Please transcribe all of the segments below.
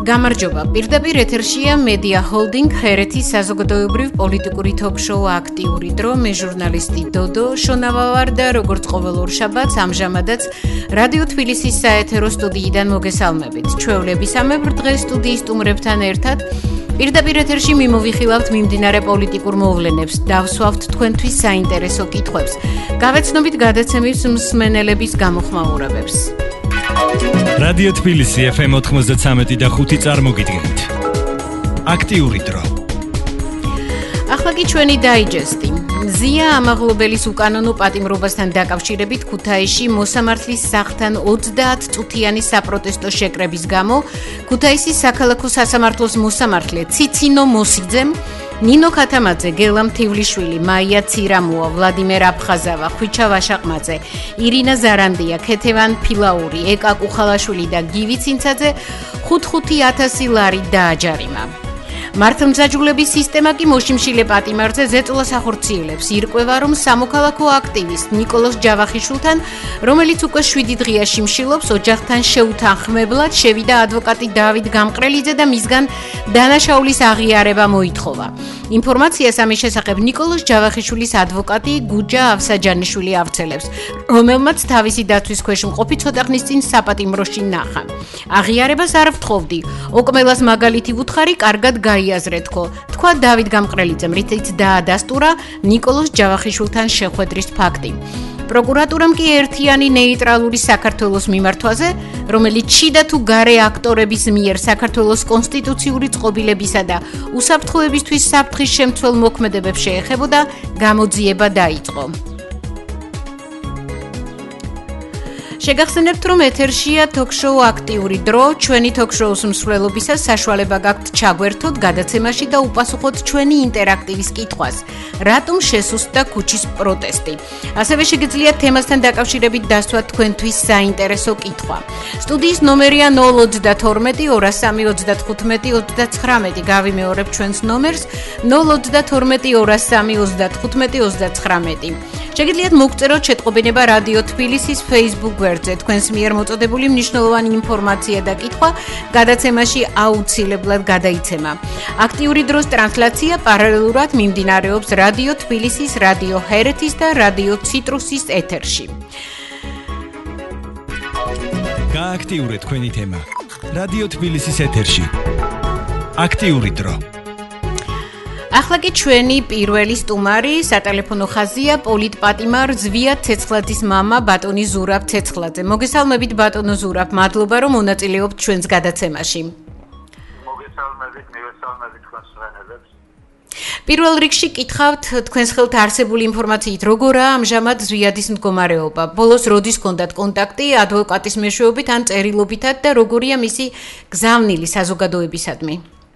გამარჯობა. პირდაპირ ეთერშია მედია ჰოლდინგ ჰერეთის საზოგადოებრივ პოლიტიკური თოქ-შოუ აქტიური დრო. მე ჟურნალისტი დოდო შონავა ვარ და როგორც ყოველ ორშაბათს ამჟამადაც რადიო თბილისის საეთერო სტუდიიდან მოგესალმებით. ჩვეულებისამებრ დღეს სტუდიის სტუმრებთან ერთად პირდაპირ ეთერში მიმოვიხილავთ მიმდინარე პოლიტიკურ მოვლენებს, დავსვავთ თქვენთვის საინტერესო კითხვებს, გავეცნობით გადაცემის მსმენელების გამოხმაურებებს. რადიო თბილისი FM 93 და 5 წარმოგიდგენთ. აქტიური დრო. ახლა კი ჩვენი დაიჯესტი. ზია ამაღლობელის უკანონო პატიმრობასთან დაკავშირებით ქუთაისში მოსამართლის სახლთან 30 წუთიანი საპროტესტო შეკრების გამო ქუთაისის საქალაქო სასამართლოს მოსამართლე ციცინო მოსიძემ, ნინო ქათამაძე, გელა მთივლიშვილი, მაია ცირამოა, ვლადიმერ აფხაზავა, ხვიჩა ვაშაყმაძე, ირინა ზარანდია, ქეთევან ფილაური, ეკა კუხალაშვილი და გივი ცინცაძე 5,000 ლარი დააჯარიმა. მართლმსაჯულების სისტემა კი მოშიმშილე პატიმარზე ზეწოლას ახორციელებს. ირკვევა, რომ სამოქალაქო აქტივისტ ნიკოლოზ ჯავახიშვილთან, რომელიც უკვე 7 დღეა შიმშილობს, ოჯახთან შეუთანხმებლად შევიდა ადვოკატი დავით გამყრელიძე და მისგან დანაშაულის აღიარება მოითხოვა. ინფორმაციას ამის შესახებ ნიკოლოზ ჯავახიშვილის ადვოკატი გუჯა ავსაჯანიშვილი ავრცელებს, რომელმაც თავისი დაცვის ქვეშ მყოფი ცოტა ხნის წინ საპატიმროში ნახა. აღიარებას არ ვთხოვდი. ოკმელას მაგალითი ვუთხარი, კარგად გაიაზრეთქო, თქვა დავით გამყრელიძემ, რითიც დაადასტურა ნიკოლოზ ჯავახიშვილთან შეხვედრის ფაქტი. პროკურატურამ კი ერთიანი ნეიტრალური საქართველოს მიმართვაზე, რომელიც შიდა თუ გარე აქტორების მიერ საქართველოს კონსტიტუციური წყობილებისა და უსაფრთხოებისთვის საფრთხის შემცველ მოქმედებებს შეეხებოდა, გამოძიება დაიწყო. შეგახსენებთ, რომ ეთერშია თოქ-შოუ აქტიური დრო. ჩვენი თოქ-შოუს მსვლელობისას საშუალება გაქვთ ჩაგვერთოთ გადაცემაში და უპასუხოთ ჩვენი ინტერაქტივის კითხვას. რატომ შესუსტდა ქუჩის პროტესტი? ასევე შეგიძლიათ თემასთან დაკავშირებით დასვათ თქვენთვის საინტერესო კითხვა. სტუდიის ნომერია 032 203 35 39. გავიმეორებ ჩვენს ნომერს 032 203 35 39. შეგიძლიათ მოგწეროთ შეტყობინება რადიო თბილისის Facebook გვერდზე. თქვენს მიერ მოწოდებული მნიშვნელოვანი ინფორმაცია და კითხვა გადაცემაში აუცილებლად გადაიცემა. აქტიური დროს ტრანსლაცია პარალელურად მიმდინარეობს რადიო თბილისის, რადიო ჰერეთის და რადიო ციტრუსის ეთერში. გააქტიურეთ თქვენი თემა. რადიო თბილისის ეთერში. აქტიური დრო. ახლა კი ჩვენი პირველი სტუმარი სატელეფონო ხაზია პოლიტპატიმარ ზვიად ცეცხლაძის მამა ბატონი ზურაბ ცეცხლაძე. მოგესალმებით ბატონო ზურაბ, მადლობა რომ მონაწილეობთ ჩვენს გადაცემაში. მოგესალმებით თქვენს მსმენელებს. პირველ რიგში კითხავთ თქვენს ხელთ არსებული ინფორმაციით, როგორაა ამჟამად ზვიადის მდგომარეობა? ბოლოს როდის ჰქონდათ კონტაქტი ადვოკატის მეშვეობით ან წერილობითად და როგორია მისი გზავნილი საზოგადოებისადმი?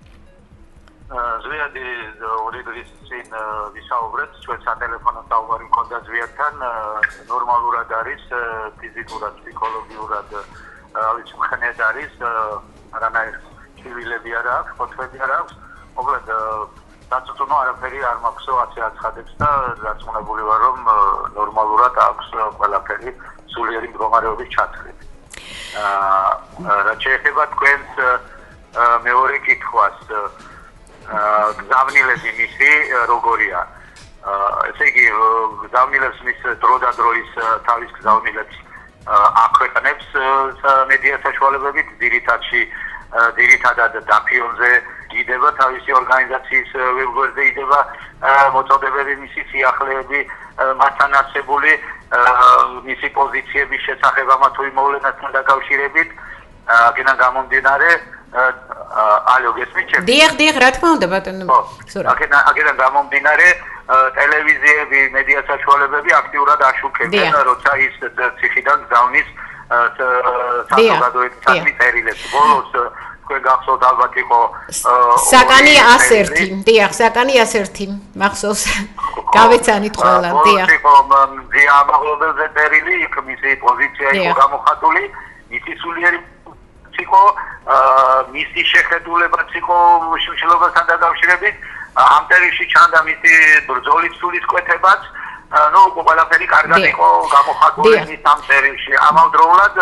ზვიადი ორი დღის წინ ვისაუბრეთ, ჩვენ სატელეფონო საუბარი მქონდა ზვიადთან, ნორმალურად არის, ფიზიკურად, ფსიქოლოგიურად, მხნედ არის, არანაირ ჩივილები არ აქვს, ხოთვები არ აქვს, მოკლედ დაწუწუნო არაფერი არ მაქვსო, ასე აცხადებს და დარწმუნებული ვარ, რომ ნორმალურად აქვს ყველაფერი სულიერი მდგომარეობის ჩათვლით. რაც შეეხება თქვენს მეორე კითხვას, გზავნილები მისი როგორია? ესე იგი, გზავნილებს მის დროდადროის თავის გზავნილებს აქვეყნებს მედია საშუალებებით, ძირითადად დაფიონზე იდება, თავისი ორგანიზაციის ვებგვერდზე იდება მოწოდებები, მისი სიახლეები, მასთან არსებული მისი პოზიციების შესახებ ამა თუ იმ მოვლენასთან დაკავშირებით, აქედან გამომდინარე ალო გესმით? დიახ, რა თქმა უნდა ბატონო. აქედან გამომდინარე ტელევიზიები, მედია საშუალებები აქტიურად აშუქებენ, როცა ის ციხიდან გზავნის საზოგადოებისადმი წერილებს. ბოლოს თქვენ გახსოვთ ალბათ იყო საკანი 101. დიახ, საკანი 101. მახსოვს. გავეცანით ყველა. დიახ. იყო ზია ამაღლობელზე წერილი, იქ მისი პოზიცია იყო გამოხატული, მისი სულიერი იყო მისი შეხედულებაც იყო შიმშილობასთან დაკავშირებით, ამ წერილში ჩანდა მისი ბრძოლის სულისკვეთებაც, ყველაფერი კარგად იყო გამოხატული მის ამ წერილში. ამავდროულად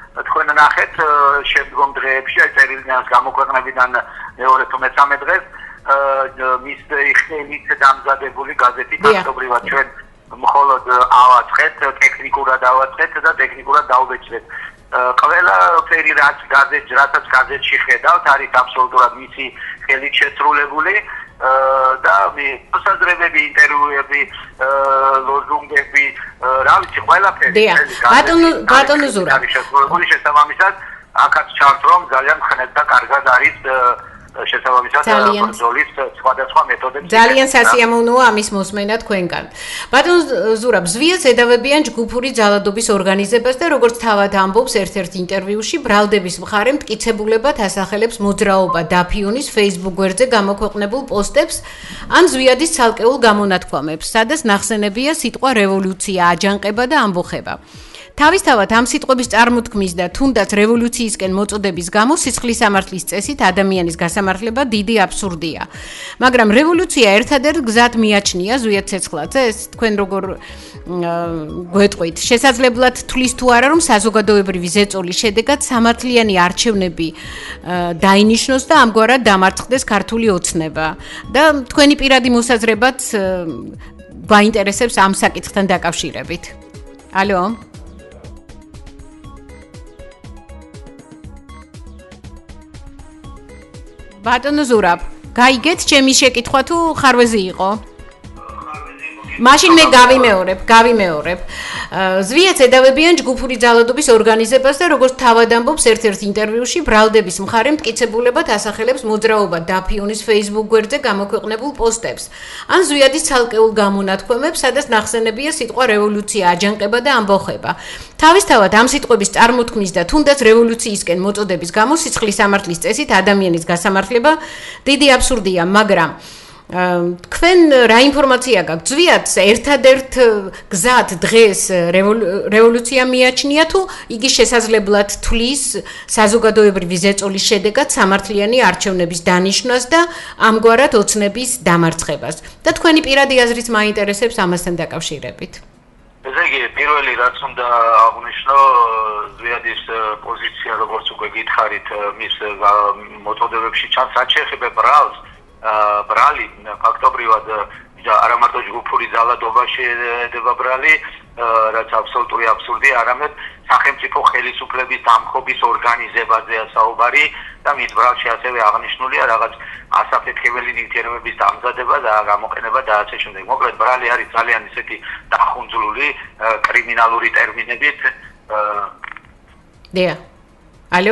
თქვენ ნახეთ შემდგომ დღეებში აი წერილნიას გამოქვეყნებიდან მეორე თუ მე-13 დღეს მის ხელით დამზადებული გაზეთი ფაქტობრივად ჩვენ მხოლოდ ავაწყეთ, ტექნიკურად ავაწყეთ და ტექნიკურად დავბეჭდეთ. ყველაფერი რაც გაზეთში ხედავთ არის აბსოლუტურად მისი ხელით შესრულებული და მოსაზრებები, ინტერვიუები, ლოზუნგები, რა ვიცი, ყველაფერი. ბატონო ზურაბ. შესაბამისად, აქაც ჩართ რომ ძალიან ხნედ და კარგად არის შესაბამისად ბრძოლის სხვადასხვა მეთოდები. ძალიან სასიამოვნოა ამის მოსმენა თქვენგან. ბატონ ზურაბ, ზვიადს ედავებიან ჯგუფური ძალადობის ორგანიზებას და როგორც თავად ამბობს ერთ-ერთ ინტერვიუში, ბრალდების მხარე მტკიცებულებად ასახელებს მოძრაობა დაფიონის Facebook გვერდზე გამოქვეყნებულ პოსტებს ან ზვიადის ცალკეულ გამონათქვამებს, სადაც ნახსენებია სიტყვა რევოლუცია, აჯანყება და ამბოხება. თავისთავად ამ სიტყვების წარმოთქმის და თუნდაც რევოლუციისკენ მოწოდების გამო სისხლის სამართლის წესით ადამიანის გასამართლება დიდი აბსურდია. მაგრამ რევოლუცია ერთადერთ გზად მიაჩნია ზვიად ცეცხლაძეს, თქვენ როგორ გვეტყვით, შესაძლებლად თulis თუ არა რომ საზოგადოებრივი ზეწოლის შედეგად სამართლიანი არჩევნები დაინიშნოს და ამგვარად დამარცხდეს ქართული ოცნება და თქვენი პირადი მოსაზრებაც გვაინტერესებს ამ საკითხთან დაკავშირებით. ალო ბატონო ზურაბ, გაიგეთ ჩემი შეკითხვა თუ ხარვეზი იყო? მაშინ მე გავიმეორებ. ზვიადს ედავებიან ჯგუფური ძალადობის ორგანიზებას და როგორც თავად ამბობს ერთ-ერთ ინტერვიუში, ბრალდების მხარე მტკიცებულებად ასახელებს მოძრაობა დაფიონის Facebook გვერდზე გამოქვეყნებულ პოსტებს. ან ზვიადის ცალკეულ გამონათქვამებს, სადაც ნახსენებია სიტყვა რევოლუცია, აჯანყება და ამბოხება. თავისთავად ამ სიტყვების წარმოთქმის და თუნდაც რევოლუციისკენ მოწოდების გამო სისხლის სამართლის წესით ადამიანის გასამართლება დიდი აბსურდია, მაგრამ თქვენ რა ინფორმაცია გაქვთ? ზვიადს ერთადერთ გზად დღეს რევოლუცია მიაჩნია თუ იგი შესაძლებლად თulis საზოგადოებრივი ზეწოლის შედეგად სამართლიანი არჩევნების დანიშნვას და ამგვარად ოცნების დამარცხებას. და თქვენი პირადი აზრიც მაინტერესებს ამასთან დაკავშირებით. ესე იგი, პირველი რაც უნდა აღვნიშნო, ზვიადის პოზიცია, როგორც უკვე გითხარით, მის მოწოდებებში ჩანს, რაც შეეხება ბრალს. ბრალი ფაქტობრივად არა მარტო ჯგუფური ძალადობა შეედება ბრალი, რაც აბსოლუტური აბსურდია, არამედ სახელმწიფო ხელისუფლების დამხობის ორგანიზებაზეა საუბარი და მის ბრალში ასევე აღნიშნულია რაღაც ასაფეთქებელი ნივთიერებების დამზადება და გამოყენება და ასე შემდეგ. მოკლედ ბრალი არის ძალიან ისეთი დახუნძლული კრიმინალური ტერმინებით. დია. ალო?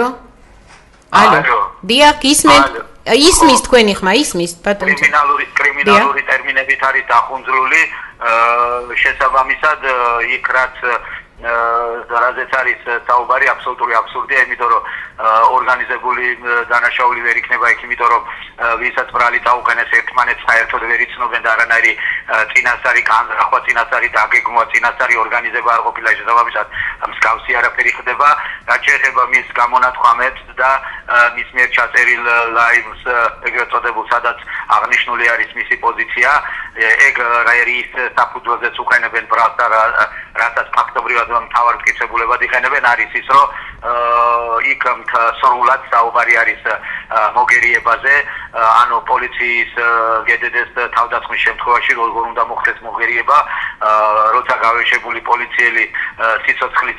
დია, ისმის თქვენი ხმა, ისმის ბატონო. კრიმინალური ტერმინებით არის დახუნძლული, შესაბამისად იქ რაც რაზეც არის საუბარი აბსოლუტური აბსურდია, იმიტომ რომ ორგანიზებული დანაშაული ვერ იქნება იქ, იმიტომ რომ ვისაც ბრალი დაუყენეს ერთმანეთს საერთოდ ვერ იცნობენ და არანაირი წინასწარი განზრახვა, წინასწარი დაგეგმვა, წინასწარი ორგანიზება არ ყოფილა, შესაბამისად მსგავსი არაფერი ხდება. რაც შეეხება მის გამონათქვამებს და მის მიერ ჩაწერილ ლაივს, ეგრეთ წოდებულ, სადაც აღნიშნული არის მისი პოზიცია, ეგ რაერის საფუძველზეც უყენებენ ბრალს და რასაც ფაქტობრივად მთავარ მტკიცებულებად იყენებენ, არის ის, რომ იქ სრულად საუბარი არის მოგერიებაზე, ანუ პოლიციის გედედეს თავდასხმის შემთხვევაში როგორ უნდა მოხდეს მოგერიება, როცა გავეშებული პოლიციელი სიცოცხლის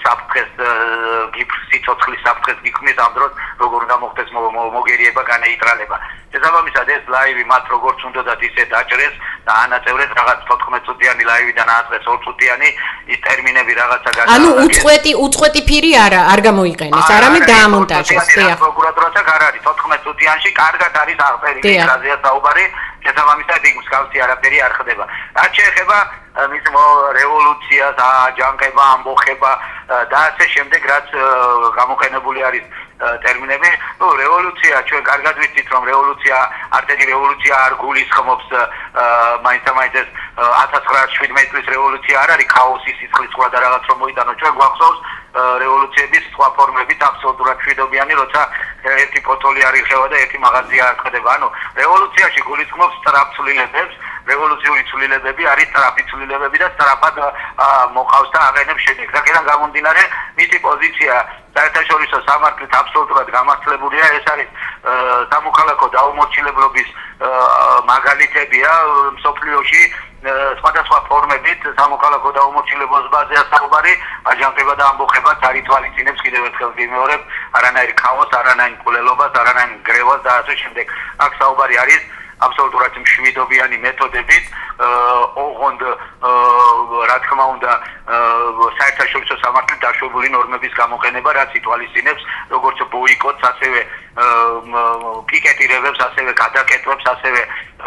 საფრთხეს გიქმნის ამ დროს როგორ უნდა მოხდეს მოგერიება, განეიტრალება. შესაბამისად ეს ლაივი მათ როგორც უნდათ ისე დაჭრეს და ანაწევრეს რაღაც 14 წუთიანი ლაივიდან ააწეს 2 წუთიანი ის ტერმინები რაღაცა ანუ უწყვეტი ფირი არ გამოიყენეს, არამედ დაამონტაჟეს. პროკურატურასაც არ არის 14 წუთიანში კარგად არის აღწერილი რაზეა საუბარი, შესაბამისად იქ მსგავსი არაფერი არ ხდება. რაც შეეხება მის რევოლუციას, აჯანყება, ამბოხება და ასე შემდეგ, რაც გამოყენებული არის ტერმინები, რევოლუცია, ჩვენ კარგად ვიცით, რომ რევოლუცია, არტეგი რევოლუცია არ გულისხმობს მაინც-მაინც 1917 წლის რევოლუცია არ არის ქაოსის სისხლისღვრა და რაღაც რომ მოიტანო, ჩვენ გვახსოვს რევოლუციების სხვა ფორმებით აბსოლუტურად მშვიდობიანი, როცა ერთი პოტოლი არ იხევა და ერთი მაღაზია არ ხდება. ანუ რევოლუციაში გულისხმობს სწრაფ ცვლილებებს, რევოლუციური ცვლილებები არის სწრაფი ცვლილებები და სწრაფად მოყავს და აღენებს შედეგს. აქედან გამომდინარე, მისი პოზიცია საერთაშორისო სამართლით აბსოლუტურად გამართლებულია. ეს არის სამოქალაქო დაუმორჩილებლობის მაგალითებია მსოფლიოში სხვადასხვა ფორმებით სამოქალაქო დაუმორჩილებობაზეა საუბარი, აჯანყება და ამბოხება თარითვალისწინებს კიდევ ერთხელ ვიმეორებ, არანაირ ქაოსს, არანაირ მკვლელობას, არანაირ გრევას და ასე შემდეგ. აქ საუბარი არის აბსოლუტურად მშვიდობიანი მეთოდებით, ოღონდ რა თქმა უნდა საერთაშორისო სამართლით დაშვებული ნორმების გამოყენება, რაც ითვალისწინებს როგორც ბოიკოტს, ასევე პიკეტირებებს, ასევე გადაკეტვებს, ასევე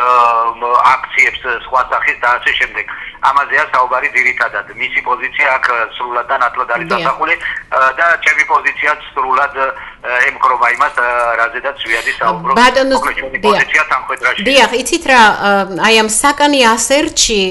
აქციებს სხვა სახის და ასე შემდეგ. ამაზეა საუბარი ძირითადად. მისი პოზიცია აქ სრულად და ნათლად არის დასახული და ჩემი პოზიციაც სრულად ემხრობა იმას, რაზედაც ვიადი საუბრობ. პოზიცია სამხედროში. დიახ, იცით რა, აი ამ საკანი ასერჩი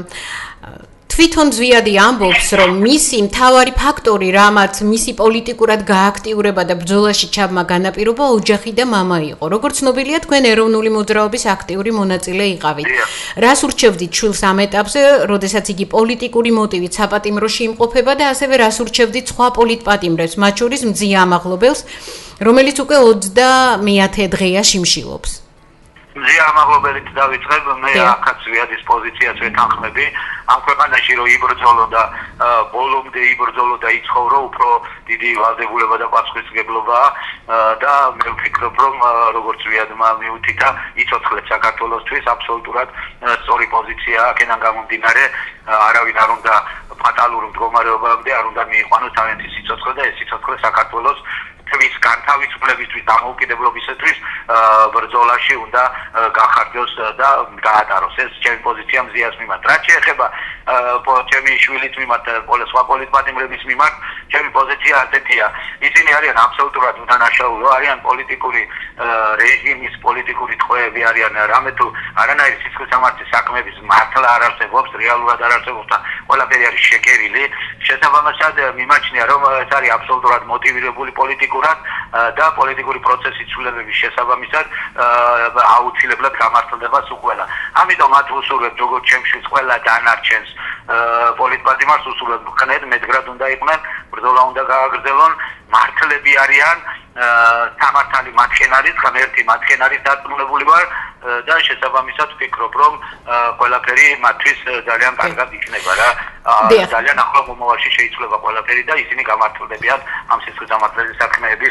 თვითონ ზვიადი ამბობს, რომ მისი მთავარი ფაქტორი, რამაც მისი პოლიტიკურად გააქტიურება და ბრძოლაში ჩაბმა განაპირობა ოჯახი და მამა იყო. როგორც ცნობილია, თქვენ ეროვნული მოძრაობის აქტიური მონაწილე იყავით. რას ურჩევდით შვილს ამ ეტაპზე, როდესაც იგი პოლიტიკური მოტივით საპატიმროში იმყოფება და ასევე რას ურჩევდით სხვა პოლიტპატიმრებს, მათ შორის მძია ამაღლობელს, რომელიც უკვე 30 დღეა შიმშილობს. მზია ამაღლობელით დავიწყებ, მე აქაც ვიადის პოზიციას ვეთანხმები. ამ ქვეყანაში რო იბრძოლო და ბოლომდე იბრძოლო და იცხოვრო, უფრო დიდი ვალდებულება და პასუხისმგებლობაა და მე ვფიქრობ, რომ როგორც ვიადმა მიუთითა, იცოცხლეთ საქართველოსთვის აბსოლუტურად სწორი პოზიცია აქედან გამომდინარე, არავინ არ უნდა ფატალურ მდგომარეობამდე არ უნდა მიიყვანოს თავიანთი სიცოცხლე და ეს სიცოცხლე საქართველოს თვის განთავისუფლებისთვის დამოუკიდებლობისათვის ბრძოლაში უნდა გახარჯოს და გაატაროს. ეს ჩემი პოზიცია მზიას მიმართ. რაც შეეხება ჩემი შვილის მიმართ, სხვა პოლიტპატიმრების მიმართ, ჩემი პოზიცია ასეთია. ისინი არიან აბსოლუტურად უდანაშაულო, არიან პოლიტიკური რეჟიმის პოლიტიკური ტყვეები არიან, რამე თუ არანაირი სისხლისამართლის საქმეების მართლა არ არსებობს, რეალურად არ არსებობს და ყველაფერი არის შეკერილი. შესაბამისად მიმაჩნია, რომ ეს არის აბსოლუტურად მოტივირებული პოლიტიკურად და პოლიტიკური პროცესის ცვლილებების შესაბამისად აუცილებლად გამართლდება სულ. ამიტომ მათ ვუსურვებთ, როგორც ჩემში ყველა დანარჩენს პოლიტპატიმარს უსურვებთ, ხნედ მედგრად უნდა იყვნენ, ბრძოლა უნდა გააგრძელონ, მართლები არიან, სამართალი მათკენ არის, ღმერთი მათკენ არის დარწმუნებული ვარ და შესაბამისად ვფიქრობ, რომ ყველაფერი მათთვის ძალიან კარგად იქნება რა. ძალიან ახლო მომავალში შეიცვლება ყველაფერი და ისინი გამართლდებიან ამ სისხლისამართლების საქმეების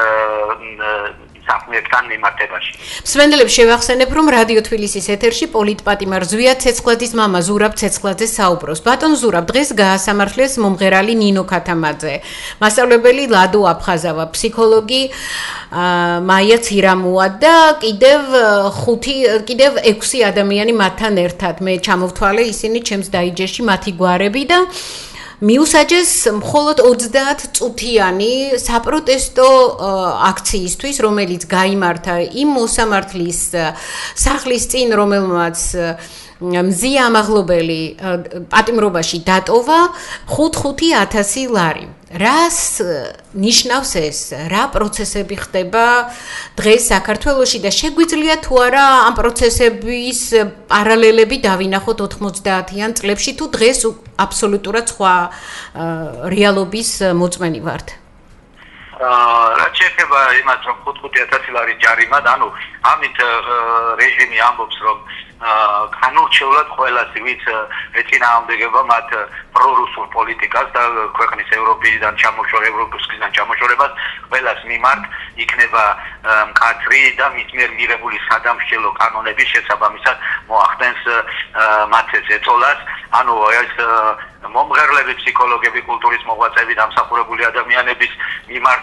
საქმეებთან მიმართებაში. მსმენელებს შევახსენებ, რომ რადიო თბილისის ეთერში პოლიტპატიმარ ზვიად ცეცხლაძის მამა ზურაბ ცეცხლაძე საუბრობს. ბატონ ზურაბ, დღეს გაასამართლეს მომღერალი ნინო ქათამაძე, მასწავლებელი ლადო აფხაზავა, ფსიქოლოგი მაია ცირამუა და კიდევ 6 ადამიანი მათთან ერთად. მე ჩამოვთვალე ისინი ჩემს დაიჯერში მათი გვარები და მიუსაჯეს მხოლოდ 30 წუთიანი საპროტესტო აქციისთვის, რომელიც გაიმართა იმ მოსამართლის სახლის წინ, რომელმაც მზია ამაღლობელი პატიმრობაში დატოვა 5,000 ლარი. რას ნიშნავს ეს? რა პროცესები ხდება დღეს საქართველოში და შეგვიძლია თუ არა ამ პროცესების პარალელები დავინახოთ 90-იან წლებში თუ დღეს აბსოლუტურად სხვა რეალობის მოწმენი ვართ? რაც შეეხება იმას, რომ 5,000 ლარი ჯარიმად, ანუ ამით რეჟიმი ამბობს, რომ განურჩევლად ყველას, ვინც ეწინააღმდეგება მათ პრორუსულ პოლიტიკას და ქვეყნის ევროპიდან ჩამოშორებას, ყველას მიმართ იქნება მკაცრი და მის მიერ მიღებული სადამსჯელო კანონების შესაბამისად მოახდენს მათ ეწოლას. ანუ ეს მომღერლები, ფსიქოლოგები, კულტურის მოღვაწეები, დამსახურებული ადამიანების მიმართ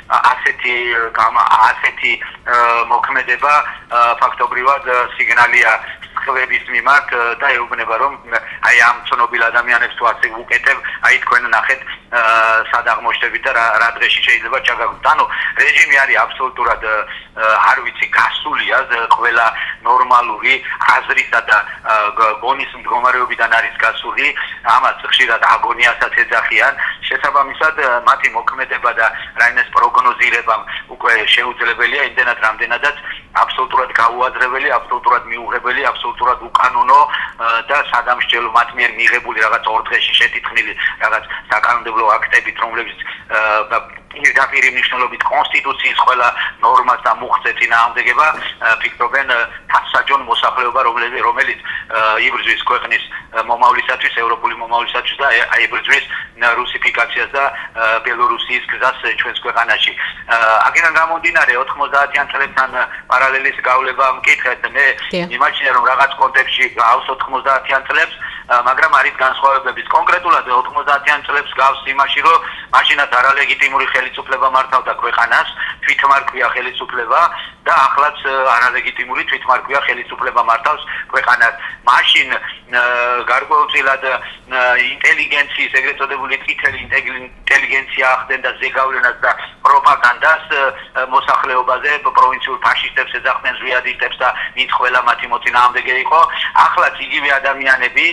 ასეთი მოქმედება ფაქტობრივად სიგნალია ხმების მიმართ და ეუბნება, რომ აი ამ ცნობილ ადამიანებს თუ ასე უკეთებ, აი თქვენ ნახეთ სად აღმოჩნდებით და რა დღეში შეიძლება ჩაგაგდოთ. ანუ რეჟიმი არის აბსოლუტურად არ ვიცი გასულია ყველა ნორმალური აზრისა და გონის მდგომარეობიდან არის გასული, ამას ხშირად აგონიასაც ეძახიან. შესაბამისად მათი მოქმედება და რაინეს პროგნოზირება უკვე შეუძლებელია იმდენად რამდენადაც აბსოლუტურად გაუაზრებელი, აბსოლუტურად მიუღებელი, აბსოლუტურად უკანონო და სადამსჯელო მათ მიერ მიღებული რაღაც 2 დღეში შეთითქმილი რაღაც საკანონმდებლო აქტებით, რომლებიც პირდაპირ მნიშვნელობით კონსტიტუციის ყველა ნორმას და მუხტზე წინააღმდეგება ფიქრობენ თასაჯონ მოსახლეობა რომელიც იბრძვის ქვეყნის მომავლისათვის ევროპული მომავლისათვის და იბრძვის რუსიფიკაციას და ბელორუსიის გზას ჩვენს ქვეყანაში აქედან გამომდინარე 90-იან წლებთან პარალელის გავლება მკითხეთ მე იმაჩნია რომ რაღაც კონტექსტში გავს 90-იან წლებს მაგრამ არის განსხვავებები კონკრეტულად 90-იან წლებს გავს იმაში რომ მაშინაც არალეგიტიმური ხელისუფლება მართავდა ქვეყანას თვითმარქვია ხელისუფლება და ახლაც არალეგიტიმური თვითმარქვია ხელისუფლება მართავს ქვეყანას მაშინ გარკვეულწილად ინტელიგენციის ეგრეთ წოდებული წითელი ინტელიგენცია ახდენდა ზეგავლენას და პროპაგანდას მოსახლეობაზე პროვინციულ ფაშისტებს ეძახდნენ ზვიადისტებს და ვინც ყველა მათი მოწინააღმდეგე იყო ახლაც იგივე ადამიანები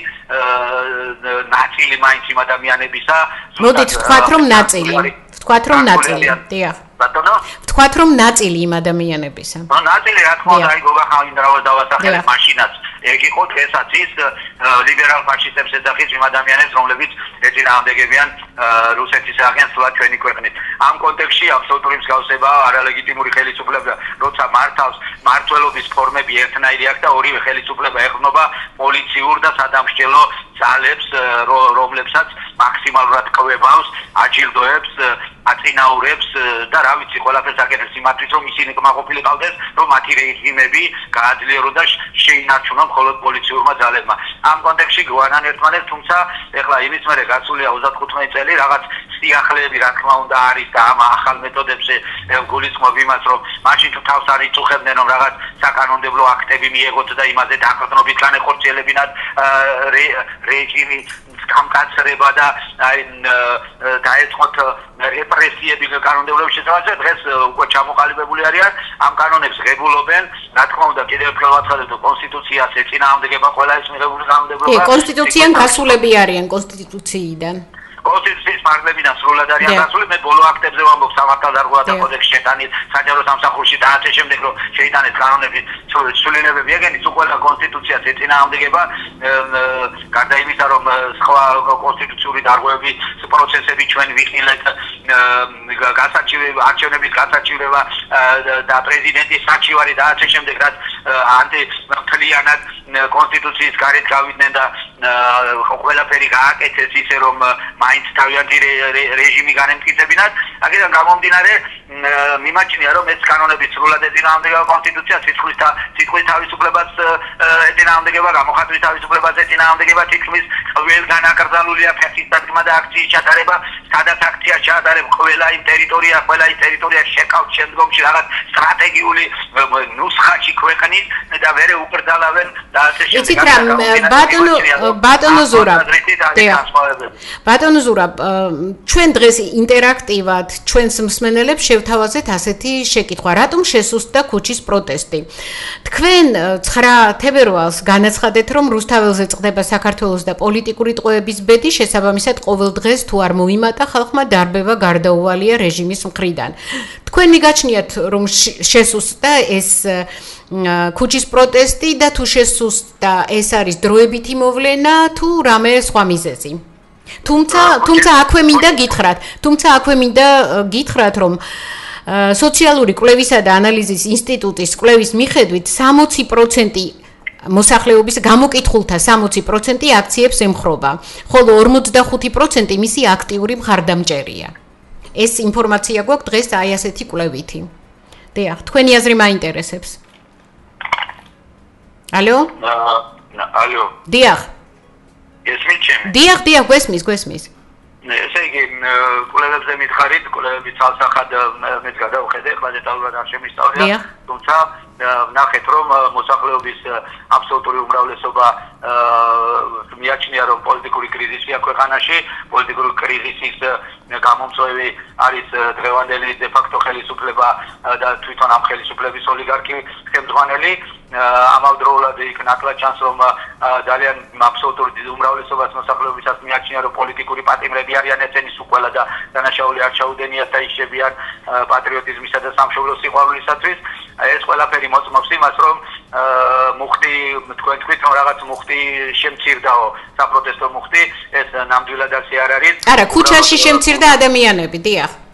ნაწილი მაინც იმ ადამიანებისა მოდით ვთქვათ რომ ნაწილი დიახ ვთქვათ რომ ნაწილი იმ ადამიანებისა ნაწილი რა თქმა უნდა აი გოგახავინდრავა დავასახელებ მაშინაც ეგ იყო დღესაც ის ლიბერალ ფაშისტებს ეძახის იმ ადამიანებს რომლებიც ეწინააღმდეგებიან რუსეთისაგან სულად ჩვენი ქვეყნით ამ კონტექსტში აბსოლუტური მსგავსება არალეგიტიმური ხელისუფლება როცა მართავს მართლობის ფორმები ერთნაირი აქვს და ორივე ხელისუფლება ეხნობა პოლიციურ და სადამსჯელო ძალებს რომლებსაც მაქსიმალურად კვებავს აჯილდოებს აწინაურებს და რა ვიცი ყველაფერს აკეთებს იმათვის რომ ისინი კმაყოფილიყავდეს რომ მათი რეჟიმები გააძლიერონ და შეინარჩუნონ მხოლოდ პოლიციურმა ძალებმა ამ კონტექსტში გვანან ერთმანეთს თუმცა ეხლა იმის მერე გასულია 35 წელი რაღაც სიახლეები რა თქმა უნდა არის და ამ ახალ მეთოდებზე გულისხმობ იმას რომ მაშინ თუ თავს არ იწუხებდნენ რომ რაღაც საკანონმდებლო აქტები მიეღოთ და იმაზე დაყრდნობით განეხორციელებინათ რეჟიმი გამკაცრება და დაეწყოთ რეპრესიები კანონმდებლობის შესაბამისად დღეს უკვე ჩამოყალიბებული არიან ამ კანონებს ღებულობენ რა თქმა უნდა კიდევ უფრო ვაცხადებ კონსტიტუციას ეწინააღმდეგება ყველა ის მიღებული კანონმდებლობა კონსტიტუციან გასულები არიან კონსტიტუციიდან კონსტიტუციის პარლამენტიდან სრულად არიან გასული მე ბოლო აქტებზე ვამბობ სამართალდარღვევა და კოდექსში შეტანილ საჯარო სამსახურში და ასე შემდეგ რომ შეიტანეს კანონები სრულინებები ეგენიც უკვე კონსტიტუციას ეწინააღმდეგება გარდა იმისა რომ სხვა კონსტიტუციური დარღვევების პროცესები ჩვენ ვიხილეთ არჩევნების გასაჩივრება და პრეზიდენტის საჩივარი და ასე შემდეგ რაც ანტიმთლიანად კონსტიტუციის გარეთ გავიდნენ და ყველაფერი გააკეთეს ისე რომ მაინც თავიანთი რეჟიმი განემტკიცებინათ აქედან გამომდინარე მიმაჩნია რომ ეს კანონები სრულად ეწინააღმდეგება კონსტიტუციას სიტყვის თავისუფლებას ეწინააღმდეგება გამოხატვის თავისუფლებას ეწინააღმდეგება თითქმის ყველგან აკრძალულია ფეხის დადგმა და აქციის ჩატარება სადაც აქცია ჩაატარებ ყველა იმ ტერიტორია შეკავთ შემდგომში რაღაც სტრატეგიული ნუსხაში ქვეყნის და ვერ უკრძალავენ და ასე შემდეგ ბატონო ზურაბ ჩვენ დღეს ინტერაქტივად ჩვენს მსმენელებს შევთავაზეთ ასეთი შეკითხვა რატომ შესუსტდა ქუჩის პროტესტი თქვენ 9 თებერვალს განაცხადეთ რომ რუსთაველზე წყდება საქართველოს და პოლიტიკური ტყვეების ბედი შესაბამისად ყოველ დღეს თუ არ მოიმატა ხალხმა დარბევა გარდაუვალია რეჟიმის მხრიდან თქვენ მიგაჩნიათ რომ შესუსტდა ეს ქუჩის პროტესტი და თუ შესუსტდა ეს არის დროებითი მოვლენა თუ რამე სხვა მიზეზი თუმცა აქვე მინდა გითხრათ რომ სოციალური კვლევისა და ანალიზის ინსტიტუტის კვლევის მიხედვით 60% მოსახლეობის გამოკითხულთა 60% აქციებს ემხრობა, ხოლო 45% მისი აქტიური მხარდამჭერია. ეს ინფორმაცია გვაქვს დღეს აი ასეთი კვლევითი. დიახ, თქვენი აზრი მაინტერესებს. ალო? ალო. დიახ. ესმის ჩემი. დიახ, გვესმის. ესე იგი, კვლევებზე მითხარით, კვლევები ცალსახად მეც გადავხედე, ახლა დეტალურად არ შემისწავლია, თუმცა ვნახეთ, რომ მოსახლეობის აბსოლუტური უმრავლესობა მიაჩნია, რომ პოლიტიკური კრიზისია ქვეყანაში, პოლიტიკური კრიზისის გამომწვევი არის დღევანდელი დე-ფაქტო ხელისუფლება და თვითონ ამ ხელისუფლების ოლიგარქი ხელმძღვანელი ამავდროულად იქ ნაკლად ჩანს რომ ძალიან აბსოლუტური უმრავლესობას მოსახლეობისას მიაჩნია რომ პოლიტიკური პატიმრები არიან ეცენის უკველა და დანაშაული არ ჩაუდენიათ და იშებიან პატრიოტიზმისა და სამშობლოს სიყვარულისათვის ეს ყველაფერი მოწმობს იმას რომ მუხტი თქვენ თქვით რომ რაღაც მუხტი შემცირდაო საპროტესტო მუხტი ეს ნამდვილად ასე არ არის არა ქუჩაში შემცირდა ადამიანები დიახ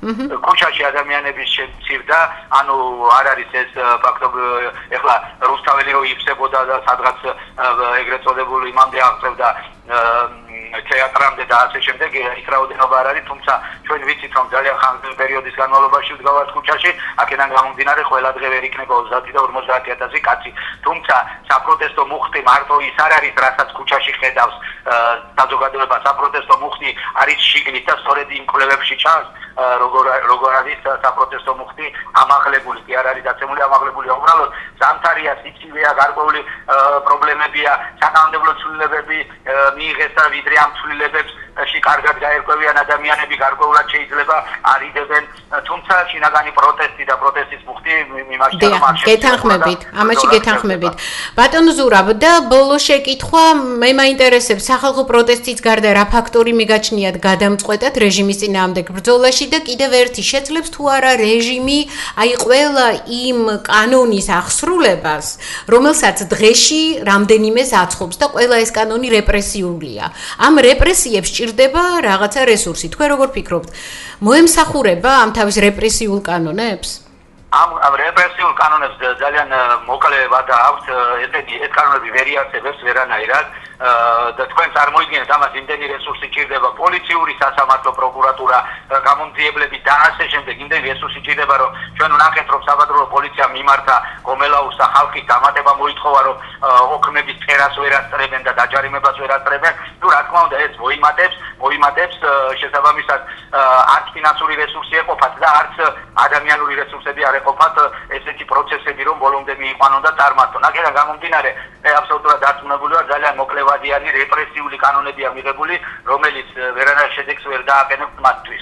ქუჩაში ადამიანების შემცირდა, ანუ არ არის ეს ფაქტობრივად ეხლა რუსთაველი რო იფსებოდა და სადღაც ეგრეთ წოდებული იმამდე აღწევდა თეატრამდე და ასე შემდეგ ის რაოდენობა არ არის, თუმცა ჩვენ ვიცით რომ ძალიან ხანგრძლივი პერიოდის განმავლობაში ვდგავართ ქუჩაში, აქედან გამომდინარე ყველა დღე ვერ იქნება 30 და 50000 კაცი, თუმცა საპროტესტო მუხტი მარტო ის არ არის, რასაც ქუჩაში ხედავს საზოგადოება, საპროტესტო მუხტი არის შიგნით და სწორედ იმ კვლევებში ჩანს როგორ არის საპროტესტო მუხტი ამაღლებული, კი არ არის დაცემული, ამაღლებული უბრალოდ ზამთარია, სიცივეა, გარკვეული პრობლემებია, საკანონმდებლო ცვლილებები მიიღეს და ვიდრე ამ ცვლილებებში კარგად გაერკვევიან ადამიანები, გარკვეულად შეიძლება არიდებენ, თუმცა შინაგანი პროტესტი და პროტესტის მუხტი მიმართება რომ არ გეთანხმებით, ამაში გეთანხმებით. ბატონო ზურაბ, და ბოლო შეკითხვა, მე მაინტერესებს სახალხო პროტესტის გარდა რა ფაქტორი მიგაჩნიათ გადამწყვეტად რეჟიმის წინააღმდეგ ბრძოლაში და კიდევ ერთი შეძლებს თუ არა რეჟიმი აი ყველა იმ კანონის აღსრულებას, რომელსაც დღეში რამდენიმეს აცხობს და ყველა ეს კანონი რეპრესიულია. ამ რეპრესიებს სჭირდება რაღაცა რესურსი. თქვენ როგორ ფიქრობთ? მოემსახურება ამ თავის რეპრესიულ კანონებს? ამ რეპრესიულ კანონებს ძალიან მოკლე ვადა აქვს, ეს კანონები ვერ იარსებებს ვერანაირად და თქვენ წარმოიდგინეთ ამას იმდენი რესურსი ჭირდება, პოლიციური სასამართლო პროკურატურა, გამომძიებლები და ასე შემდეგ, იმდენი რესურსი ჭირდება, რომ ჩვენ ვნახეთ რომ საბადრო პოლიცია მიმართა გომელაურს და ხალხის დამატება მოითხოვა, რომ ოქმების წერას ვერ ასწრებენ და დაჯარიმებას ვერ ასწრებენ. ნუ რა თქმა უნდა ეს მოიმატებს შესაბამისად არც ფინანსური რესურსი ეყოფათ და არც ადამიანური რესურსები არ ეყოფათ ესეთი პროცესები, რომ ბოლომდე მიიყვანონ და წარმართონ. აქედან გამომდინარე, მე აბსოლუტურად დარწმუნებული ვარ, ძალიან მოკლევადიანი რეპრესიული კანონებია მიღებული, რომელიც ვერანაირ შედეგს ვერ დააყენებთ მათთვის.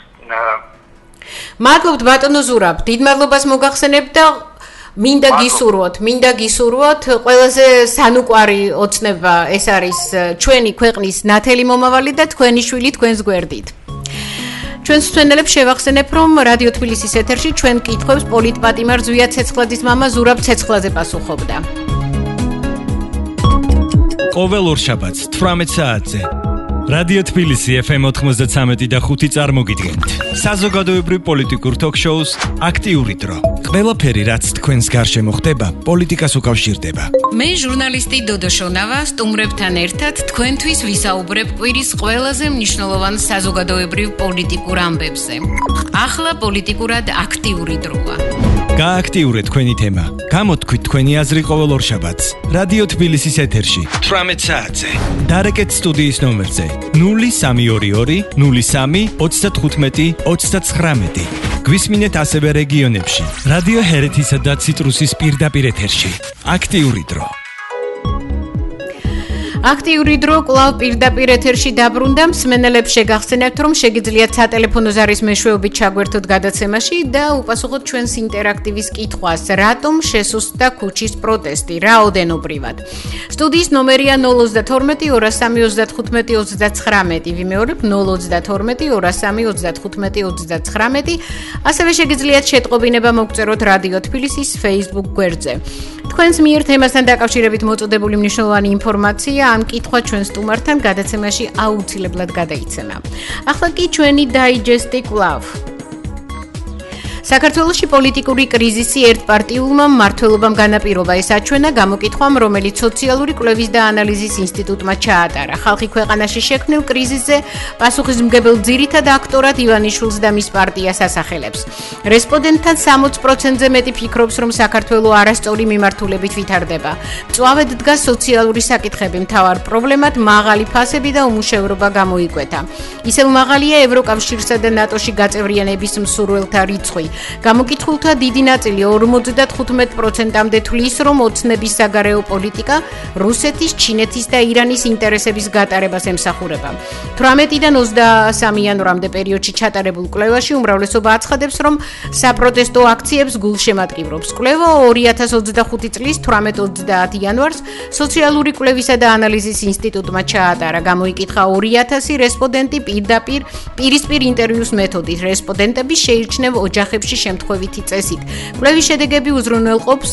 მადლობთ ბატონო ზურაბ, დიდ მადლობას მოგახსენებთ და მინდა გისურვოთ, ყველაზე სანუკვარი ოცნება ეს არის ჩვენი ქვეყნის ნათელი მომავალი და თქვენი შვილი თქვენს გვერდით. ჩვენს მსმენელებს შევახსენებ, რომ რადიო თბილისის ეთერში ჩვენ კითხვებს პოლიტპატიმარ ზვია ცეცხლაძის მამა ზურაბ ცეცხლაძე პასუხობდა. ყოველ ორშაბათს 18 საათზე რადიო თბილისი FM 93 და 5 წარმოგიდგენთ საზოგადოებრივ პოლიტიკურ ток-შოუს აქტიური დრო. ყველაფერი რაც თქვენს გარშემო ხდება, პოლიტიკას უკავშირდება. მე ჟურნალისტი დოდო შონავა სტუმრებთან ერთად თქვენთვის ვისაუბრებ კვირის ყველაზე მნიშვნელოვან საზოგადოებრივ პოლიტიკურ ამბებზე. ახლა პოლიტიკურად აქტიური დროა. გააქტიურეთ თქვენი თემა. გამოთქვით თქვენი აზრი ყოველ ორშაბათს რადიო თბილისის ეთერში 18 საათზე. დარეკეთ სტუდიის ნომერზე 0322 03 35 39. გვისმინეთ ასევე რეგიონებში. რადიო ჰერეთისა და ციტრუსის პირდაპირ ეთერში. აქტიური დრო. აქტიური დრო კვლავ პირდაპირ ეთერში დაბრუნდა. მსმენელებს შეგახსენებთ, რომ შეგიძლიათ სატელეფონო ზარის მეშვეობით ჩაგვერთოთ გადაცემაში და უპასუხოთ ჩვენს ინტერაქტივის კითხვას, რატომ შესუსტდა ქუჩის პროტესტი, რაოდენობრივად. სტუდიის ნომერია 032 203 35 39. ვიმეორებ 032 203 35 39. ასევე შეგიძლიათ შეტყობინება მოგწეროთ რადიო თბილისის Facebook გვერდზე. თქვენს მიერ თემასთან დაკავშირებით მოწოდებული მნიშვნელოვანი ინფორმაცია ამ კითხვა ჩვენ სტუმართან გადაცემაში აუცილებლად გადაიცემა. ახლა კი ჩვენი დაიჯესტი კვლავ. საქართველოში პოლიტიკური კრიზისი ერთპარტიულმა მმართველობამ განაპირობა ეს აჩვენა გამოკითხვამ, რომელიც სოციალური კვლევის და ანალიზის ინსტიტუტმა ჩაატარა. ხალხი ქვეყანაში შექმნილ კრიზისზე პასუხისმგებელ ძირითად აქტორად ივანიშვილს და მის პარტიას ასახელებს. რესპონდენტთან 60%-ზე მეტი ფიქრობს, რომ საქართველო არასწორი მიმართულებით ვითარდება. მწვავედ დგას სოციალური საკითხები, მთავარ პრობლემად მაღალი ფასები და უმუშევრობა გამოიკვეთა. ისევ მაღალია ევროკავშირსა და ნატოში გაწევრიანების მსურველთა რიცხვი. გამოკითხულთა დიდი ნაწილი 55%-მდე თვლის, რომ ოცნების საგარეო პოლიტიკა რუსეთის, ჩინეთის და ირანის ინტერესების გატარებას ემსახურება. 18-დან 23 იანვრამდე პერიოდში ჩატარებულ კვლევაში უმრავლესობა აცხადებს, რომ საპროტესტო აქციებს გულშემატკივრობს. კვლევა 2025 წლის 18-30 იანვარს სოციალური კვლევისა და ანალიზის ინსტიტუტმა ჩაატარა. გამოიკითხა 2000 რესპონდენტი პირისპირ ინტერვიუს მეთოდით. რესპონდენტები შეირჩნენ ოჯახებში საგნოთებში შემთხვევითი წესით. კვლევის შედეგები უზრუნველყოფს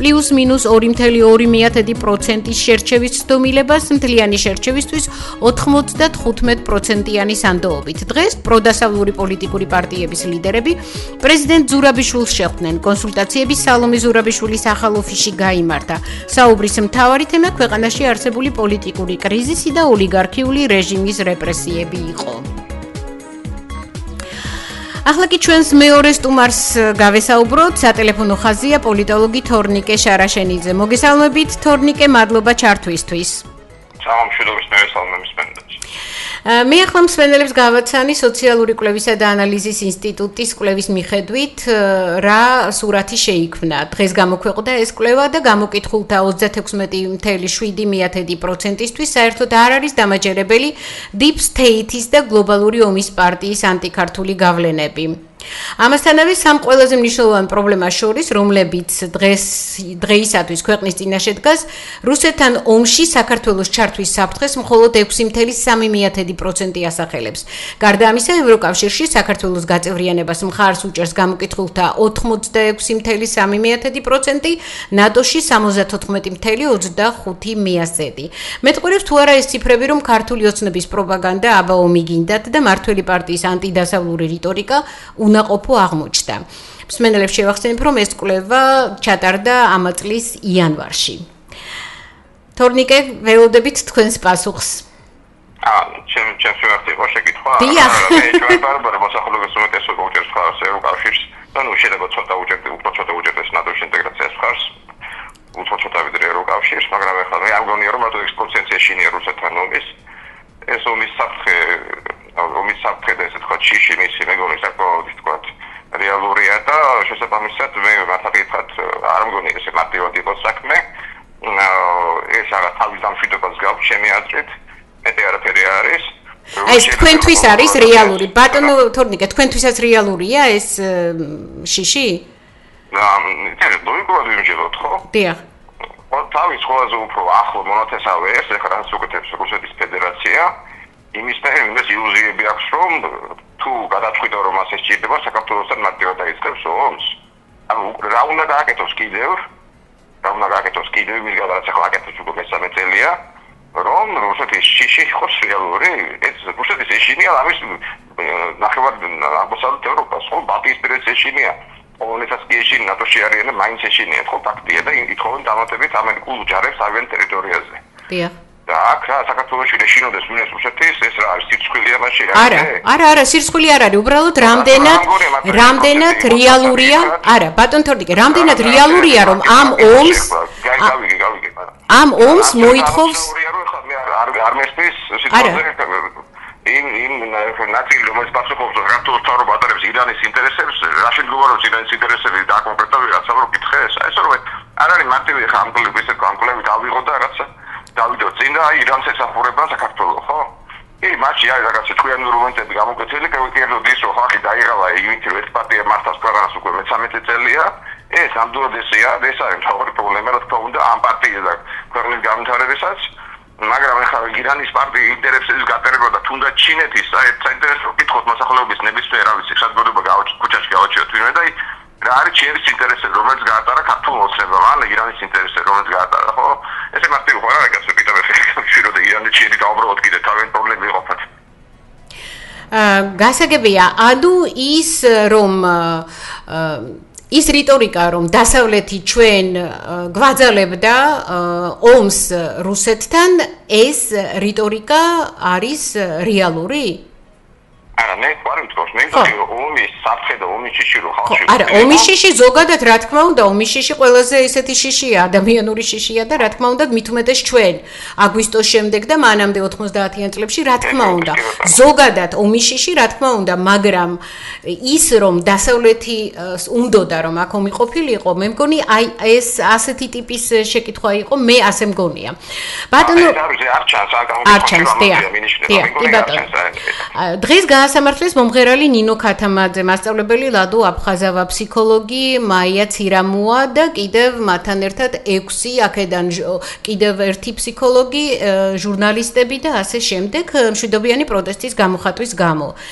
+-2.2%-ის შერჩევის ცდომილებას მთლიანი შერჩევისთვის 95%-იანი სანდოობით. დღეს პროდასავლური პოლიტიკური პარტიების ლიდერები პრეზიდენტ ზურაბიშვილს შეხვდნენ. კონსულტაციები სალომე ზურაბიშვილის ახალ ოფისში გაიმართა. საუბრის მთავარი თემა ქვეყანაში არსებული პოლიტიკური კრიზისი და ოლიგარქიული რეჟიმის რეპრესიები იყო. ახლა კი ჩვენს მეორე სტუმარს გავესაუბროთ. სატელეფონო ხაზია პოლიტოლოგი თორნიკე შარაშენიძე. მოგესალმებით თორნიკე, მადლობა ჩართვისთვის. სამშვიდობის მესალმების მენდაც. მე ახლა მსმენელებს გავაცანი სოციალური კვლევისა და ანალიზის ინსტიტუტის კვლევის მიხედვით რა სურათი შეიქმნა. დღეს გამოქვეყნდა ეს კვლევა და გამოკითხულთა 36.7%-ისთვის საერთოდ არ არის დამაჯერებელი Deep State-ის და გლობალური ომის პარტიის ანტიქართული გავლენები. ამასთანავე სამ ყველაზე მნიშვნელოვან პრობლემას შორის, რომლებიც დღეისათვის ქვეყნის წინაშე დგას, რუსეთთან ომში საქართველოს ჩართვის საფრთხეს მხოლოდ 6.3% ასახელებს. გარდა ამისა, ევროკავშირში საქართველოს გაწევრიანებას მხარს უჭერს გამოკითხულთა 86.3%, ნატოში 74.25%. მეტყურებს თუ არა ეს ციფრები, რომ ქართული ოცნების პროპაგანდა აბა ომი გინდათ და მართველი პარტიის ანტიდასავლური რიტორიკა უნაყოფო აღმოჩნდა. მსმენელებს შევახსენებ, რომ ეს კვლევა ჩატარდა ამა წლის იანვარში. თორნიკე, ველოდებით თქვენს პასუხს. ჩემს შევახსენებ შეკითხვა. დიახ. ჩვენ ბარბარა მოსახლეობის უმეტესობა უჭერს ხარს ევროკავშირს და ნუ შეიძლება ცოტა უჭერდეს ნატოს ინტეგრაციას ხარს. ცოტა ვიდრე ევროკავშირს, მაგრამ ახლა მე არ მგონია რომ მარტო ექსპორტცია შეინია რუსეთთან ომის. ეს ომის საფრთხე და ესე თქვა შიში მისი მეგონის საკმაოდ თქვა რეალურია და შესაბამისად მე მართლაც არ მგონია ესე მარტივად იყოს საქმე. ეს არა თავის დამშვიდობას გავს ჩემი აზრით. მეტი არაფერი არის. ეს თქვენთვის არის რეალური. ბატონო თორნიკე, თქვენთვისაც რეალურია ეს შიში? ლოგიკურად ვიმჯეროთ, ხო? დიახ. თავის ყველაზე უფრო ახლო მონათესავე ეს ეხლა რაც უკეთებს რუსეთის ფედერაცია. იმის ილუზიები აქვს, რომ თუ გადაწყვიტა რომ ასე სჭირდება საქართველოსთან მარტივად დაიწყებს ომს. ანუ რა უნდა გააკეთოს კიდევ? ვიღაცა რაც ახლა აკეთებს უკვე მესამე წელია, რომ რუსეთის შიში იყოს რეალური. ეს რუსეთის ეშინია ამის ნახევარ აღმოსავლეთ ევროპას, ხო, ბალტიისპირეთის ეშინია. პოლონეთს კი ეშინია, ნატოში არიან და მაინც ეშინია, ხო, ფაქტია და ითხოვენ დამატებით ამერიკულ ჯარებს ავიან ტერიტორიაზე. დიახ. და აქ რა საქართველოში ეშინოდეს მინეს რუსეთის, ეს რა არის სირცხვილია მაშინ? არა, სირცხვილი არ არის, უბრალოდ რამდენად რეალურია. არა, ბატონ თორნიკე, რამდენად რეალურია, რომ ამ ომს მოითხოვს არ მესმის სიტუაცია იმ ნაციონალ რომელიც პასუხობს საქართველოს თავრობა ატარებს ირანის ინტერესებს, რა შემდგომლობს ირანის ინტერესები და კონკრეტულად ვიღაცა რო გითხეს, აი ეს რომ არ არის მარტივი ხა ამ კლუბით ავიღო და რაღაც დავიდო წინ და ირანს ესახურება საქართველოს, ხო? კი, მაშინ არის რაღაცა თქვენი argumentები გამოკვეთილი, კერძოდ ის რომ ხალხი დაიღალა იმით რომ ეს პარტია მართავს ქვეყანას უკვე მე-13 წელია, ეს ამდენად ესეა, ეს არის მთავარი პრობლემა, რა თქმა უნდა, ამ პარტიისა და ქვეყნის განვითარებასაც. მაგრამ ახლა ირანის პარტიის ინტერესების გატარება და თუნდაც ჩინეთის საინტერესო კითხოთ მოსახლეობის ნებისმიერ ავიცი საზოგადოება ქუჩაში გავაჩიოთ ვინმე და რა არის ჩინეთის ინტერესები, რომელიც გაატარა ქართულ ოცნებამ, ან ირანის ინტერესები, რომელიც გაატარა, ხო? ესე მარტივი ხო არ არის გასულ კიდევ შეიძლება და ირანი ჩინეთი დაუბრუნდეთ კიდე თავენ პრობლემა იყოფათ. გასაგებია, ანუ ის რიტორიკა, რომ დასავლეთი ჩვენ გვაძალებდა ომს რუსეთთან, ეს რიტორიკა არის რეალური? არა, მე ვარ მithos, მე ომის საფრთხე და ომის შიში რო ხალხი. არა, ომის შიში ზოგადად რა თქმა უნდა, ომის შიში ყველაზე ესეთი შიშია, ადამიანური შიშია და რა თქმა უნდა მით უმეტეს ჩვენ აგვისტოს შემდეგ და მანამდე 90-იან წლებში რა თქმა უნდა. ზოგადად ომის შიში რა თქმა უნდა, მაგრამ ის რომ დასავლეთი უნდოდა რომ აქ ომი ყოფილიყო, მე მგონი აი ეს ასეთი ტიპის შეკითხვა იყო, მე ასე მგონია. ბატონო არ ჩანს, დღეს გაასამართლეს მომღერალი ნინო ქათამაძე, მასწავლებელი ლადო აფხაზავა, ფსიქოლოგი მაია ცირამუა და კიდევ მათთან ერთად 6 აქედან კიდევ ერთი ფსიქოლოგი, ჟურნალისტები და ასე შემდეგ მშვიდობიანი პროტესტის გამოხატვის გამო.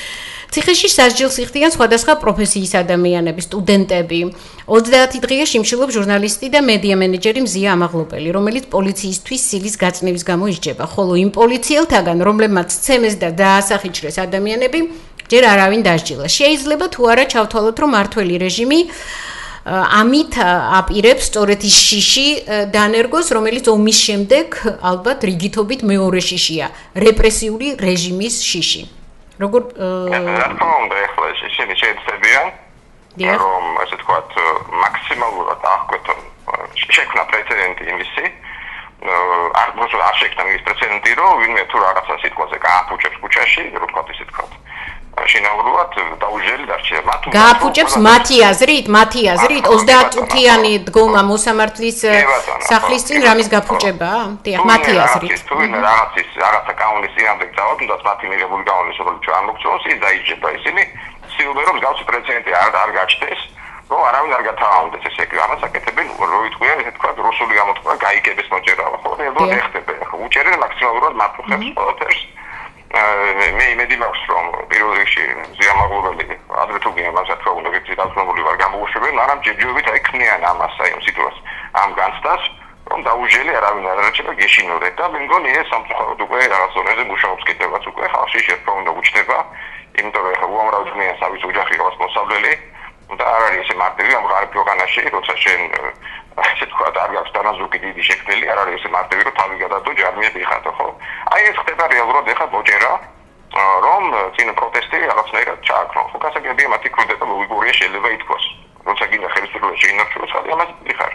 ციხეში სასჯელს იხდიან სხვადასხვა პროფესიის ადამიანები, სტუდენტები. 30 დღეა შიმშილობს ჟურნალისტი და მედია მენეჯერი მზია ამაღლობელი, რომელიც პოლიციისთვის სილის გაწნევის გამო ისჯება, ხოლო იმ პოლიციელთაგან, რომლებმაც ცემეს და დაასახიჩრეს ადამიანები, ჯერ არავინ დასჯილა. შეიძლება თუ არა ჩავთვალოთ, რომ მართველი რეჟიმი ამით აპირებს სწორედ ის შიში დანერგოს, რომელიც ომის შემდეგ ალბათ რიგითობით მეორე შიშია, რეპრესიული რეჟიმის შიში. როგორ რა თქმა უნდა, ეხლა შიში შეეცდებიან, რომ ასე ვთქვათ, მაქსიმალურად აღკვეთო შექმნა პრეცედენტი იმისი, არ შექმნა ის პრეცედენტი, რომ ვინმე თუ რაღაცა სიტყვაზე გააფუჭებს ქუჩაში, რო ვთქვათ ისე ვთქვათ. შინაურულად დაუჟელი დარჩება. გააფუჭებს მათი აზრით 30 წუთიანი დგომა მოსამართლის სახლის წინ რამის გაფუჭება? დიახ, მათი აზრით. თუ რაღაცა კანონის წინამდე გწავთ, თუნდაც მათი მიღებული კანონის რომელიც ჩვენ მოგწონს, ის დაიჯება ისინი სიუბე რომ მსგავსი პრეცედენტი არ გაჩნდეს, რომ არავინ არ გათავაონდეს ესე იგი. ამას აკეთებენ, რო იტყვიან, ესე თქვა, რუსული გამოთქვა გაიგებს მოჭერავა, ხო? რეალურად ეხდება. უჭერენ მაქსიმალურად მართლებს ყველაფერს. მე იმედი მაქვს რომ პირველ რიგში მზია ამაღლობელი ადრე თუ გინდა მას თქვა უნდა გეცი დაძმებული ვარ გამოუშვებენ მაგრამ ჯერჯერობით აი ქმნიან ამას აი ამ სიტუაციას ამ განცდას რომ დაუჟელი არავინ არ არჩება გეშინოდეთ და მე მგონი ეს სამწუხაროდ უკვე რაღაც ზონაზე მუშაობს კიდევაც უკვე ხალხში შერფა უნდა უჩნდება იმიტომ რომ ეხლა უამრავ ძმიან სავის ოჯახი ყავს მოსავლელი და არ არის ესე მარტივი ამ ღარიბ ქვეყანაში როცა შენ ასე თქვა და არ გაქვს დანაზუკი დიდი შექმნელი არ არის ესე მარტივი რომ თავი გადადო ჯარმიები ხატო ხო აი ეს ხდება რეალურად ეხლა მოჭერა რომ წინ პროტესტი რაღაცნაირად ჩააქრონ ხო გასაგებია მათი კვირდება უიგურია შეიძლება ითქვას როცა გინდა ხელისუფლება შეინარჩუნოს ხალხი ამას იხარ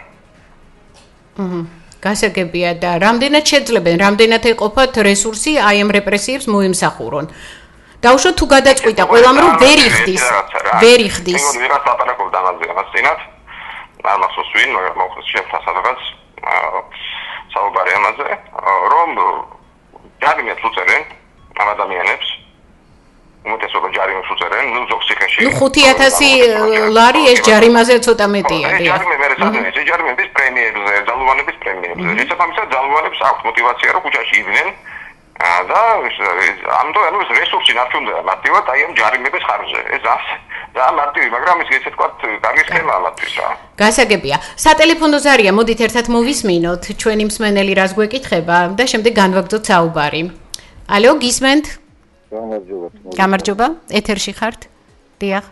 გასაგებია და რამდენად შეძლებენ რამდენად ეყოფათ რესურსი აი ამ რეპრესიებს მოიმსახურონ დაუშვათ თუ გადაწყვიტა ყველამ რომ ვერ იხდის მე ვიღაც აპარაკობ დამაზე ამას წინათ არ მახსოვს ვინ მაგრამ მოხდეს შეფთა სადღაც საუბარი ამაზე რომ ჯარიმებს უწერენ ამ ადამიანებს უმეტესობა ჯარიმებს უწერენ ნუ ზოგციხეში ნუ 5000 ლარი ეს ჯარიმაზე ცოტა მეტია ჯარიმე მე ეს ჯარიმების პრემიებზე ძალოვანების პრემიებზე შესაბამისად ძალოვანებს აქვს мотивация რომ ქუჩაში იდნენ და ამიტომ ეს რესურსი ნარჩუნდა მარტივად აი ამ ჯარიმების ხარჯზე ეს და მარტივი მაგრამ ის ესე თქვა კარგი სქემაა მათთვის რა გასაგებია სატელეფონო ზარია მოდით ერთად მოვისმინოთ ჩვენი მსმენელი რას გვეკითხება და შემდეგ განვაგრძოთ საუბარი ალო გისმენთ გამარჯობა ეთერში ხართ დიახ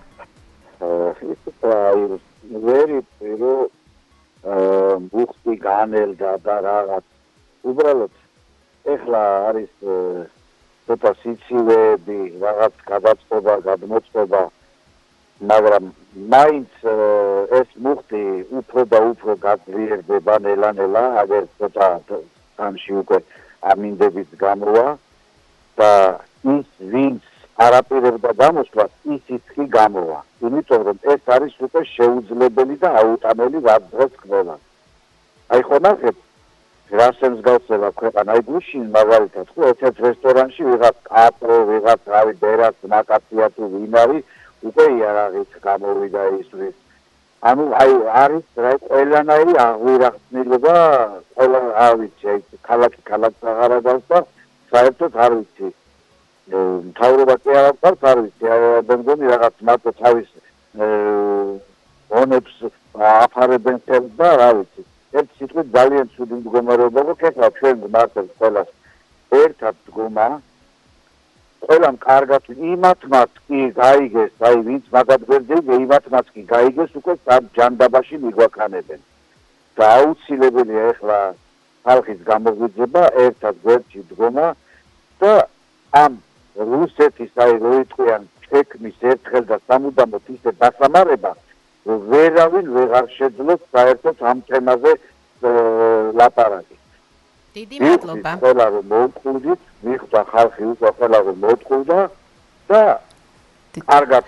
ვერი პირო ბუხტი განელდა და რაღაც უბრალოდ ეხლა არის ცოტა სიცივეები რაღაც გადაწყობა გადმოწყობა მაგრამ მაინც ეს მუხტი უფრო და უფრო გაძლიერდება ნელა-ნელა აგერ ცოტა ამში უკვე ამინდებით გამოვა და ის ვინც არაპირებდა გამოსვლას ისიც კი გამოვა იმიტომ რომ ეს არის უკვე შეუძლებელი და აუტანელი ვარდღეს ყველა აი ხო ნახეთ რასენს გავცელა ქვეყანაი გუშინ მაგალითად ხო ერთ რესტორანში ვიღაც კაპრო ვიღაც რავი ბერაც ნაკაცია თუ ვინ არის უკვე იარაღით გამოვიდა ისვის ანუ აი არის რა ყველანაირი აღვირახსნილობა ყველა არ ვიცი აი ქალაქი აღარ დავს და საერთოდ არ ვიცი მთავრობა კი არ ვიცი მე მგონი რაღაც მარტო თავის ონებს აფარებენ ხელს და რა ვიცი ერთ სიტყვით ძალიან ცუდი მდგომარეობა გქეთა ჩვენ მარტო ყველას ერთად დგომა ყველამ კარგად იმათმაც კი გაიგეს აი ვინც მაგად გვერდზე იმათმაც კი გაიგეს უკვე ჯანდაბაში მიგვაქანებენ და აუცილებელია ეხლა ხალხის გამოგვიძება ერთად გვერდში დგომა და ამ რუსეთის აი როიტყვიან შექმნის ერთხელ და სამუდამოდ ისე დასამარება ვერავინ ვეღარ შეძლოს საერთოდ ამ თემაზე ლაპარაკი დიდი მადლობა ყველა რომ მოვყვდით მიხვდა ხალხი უკვე ყველა რომ მოვყვდა და კარგად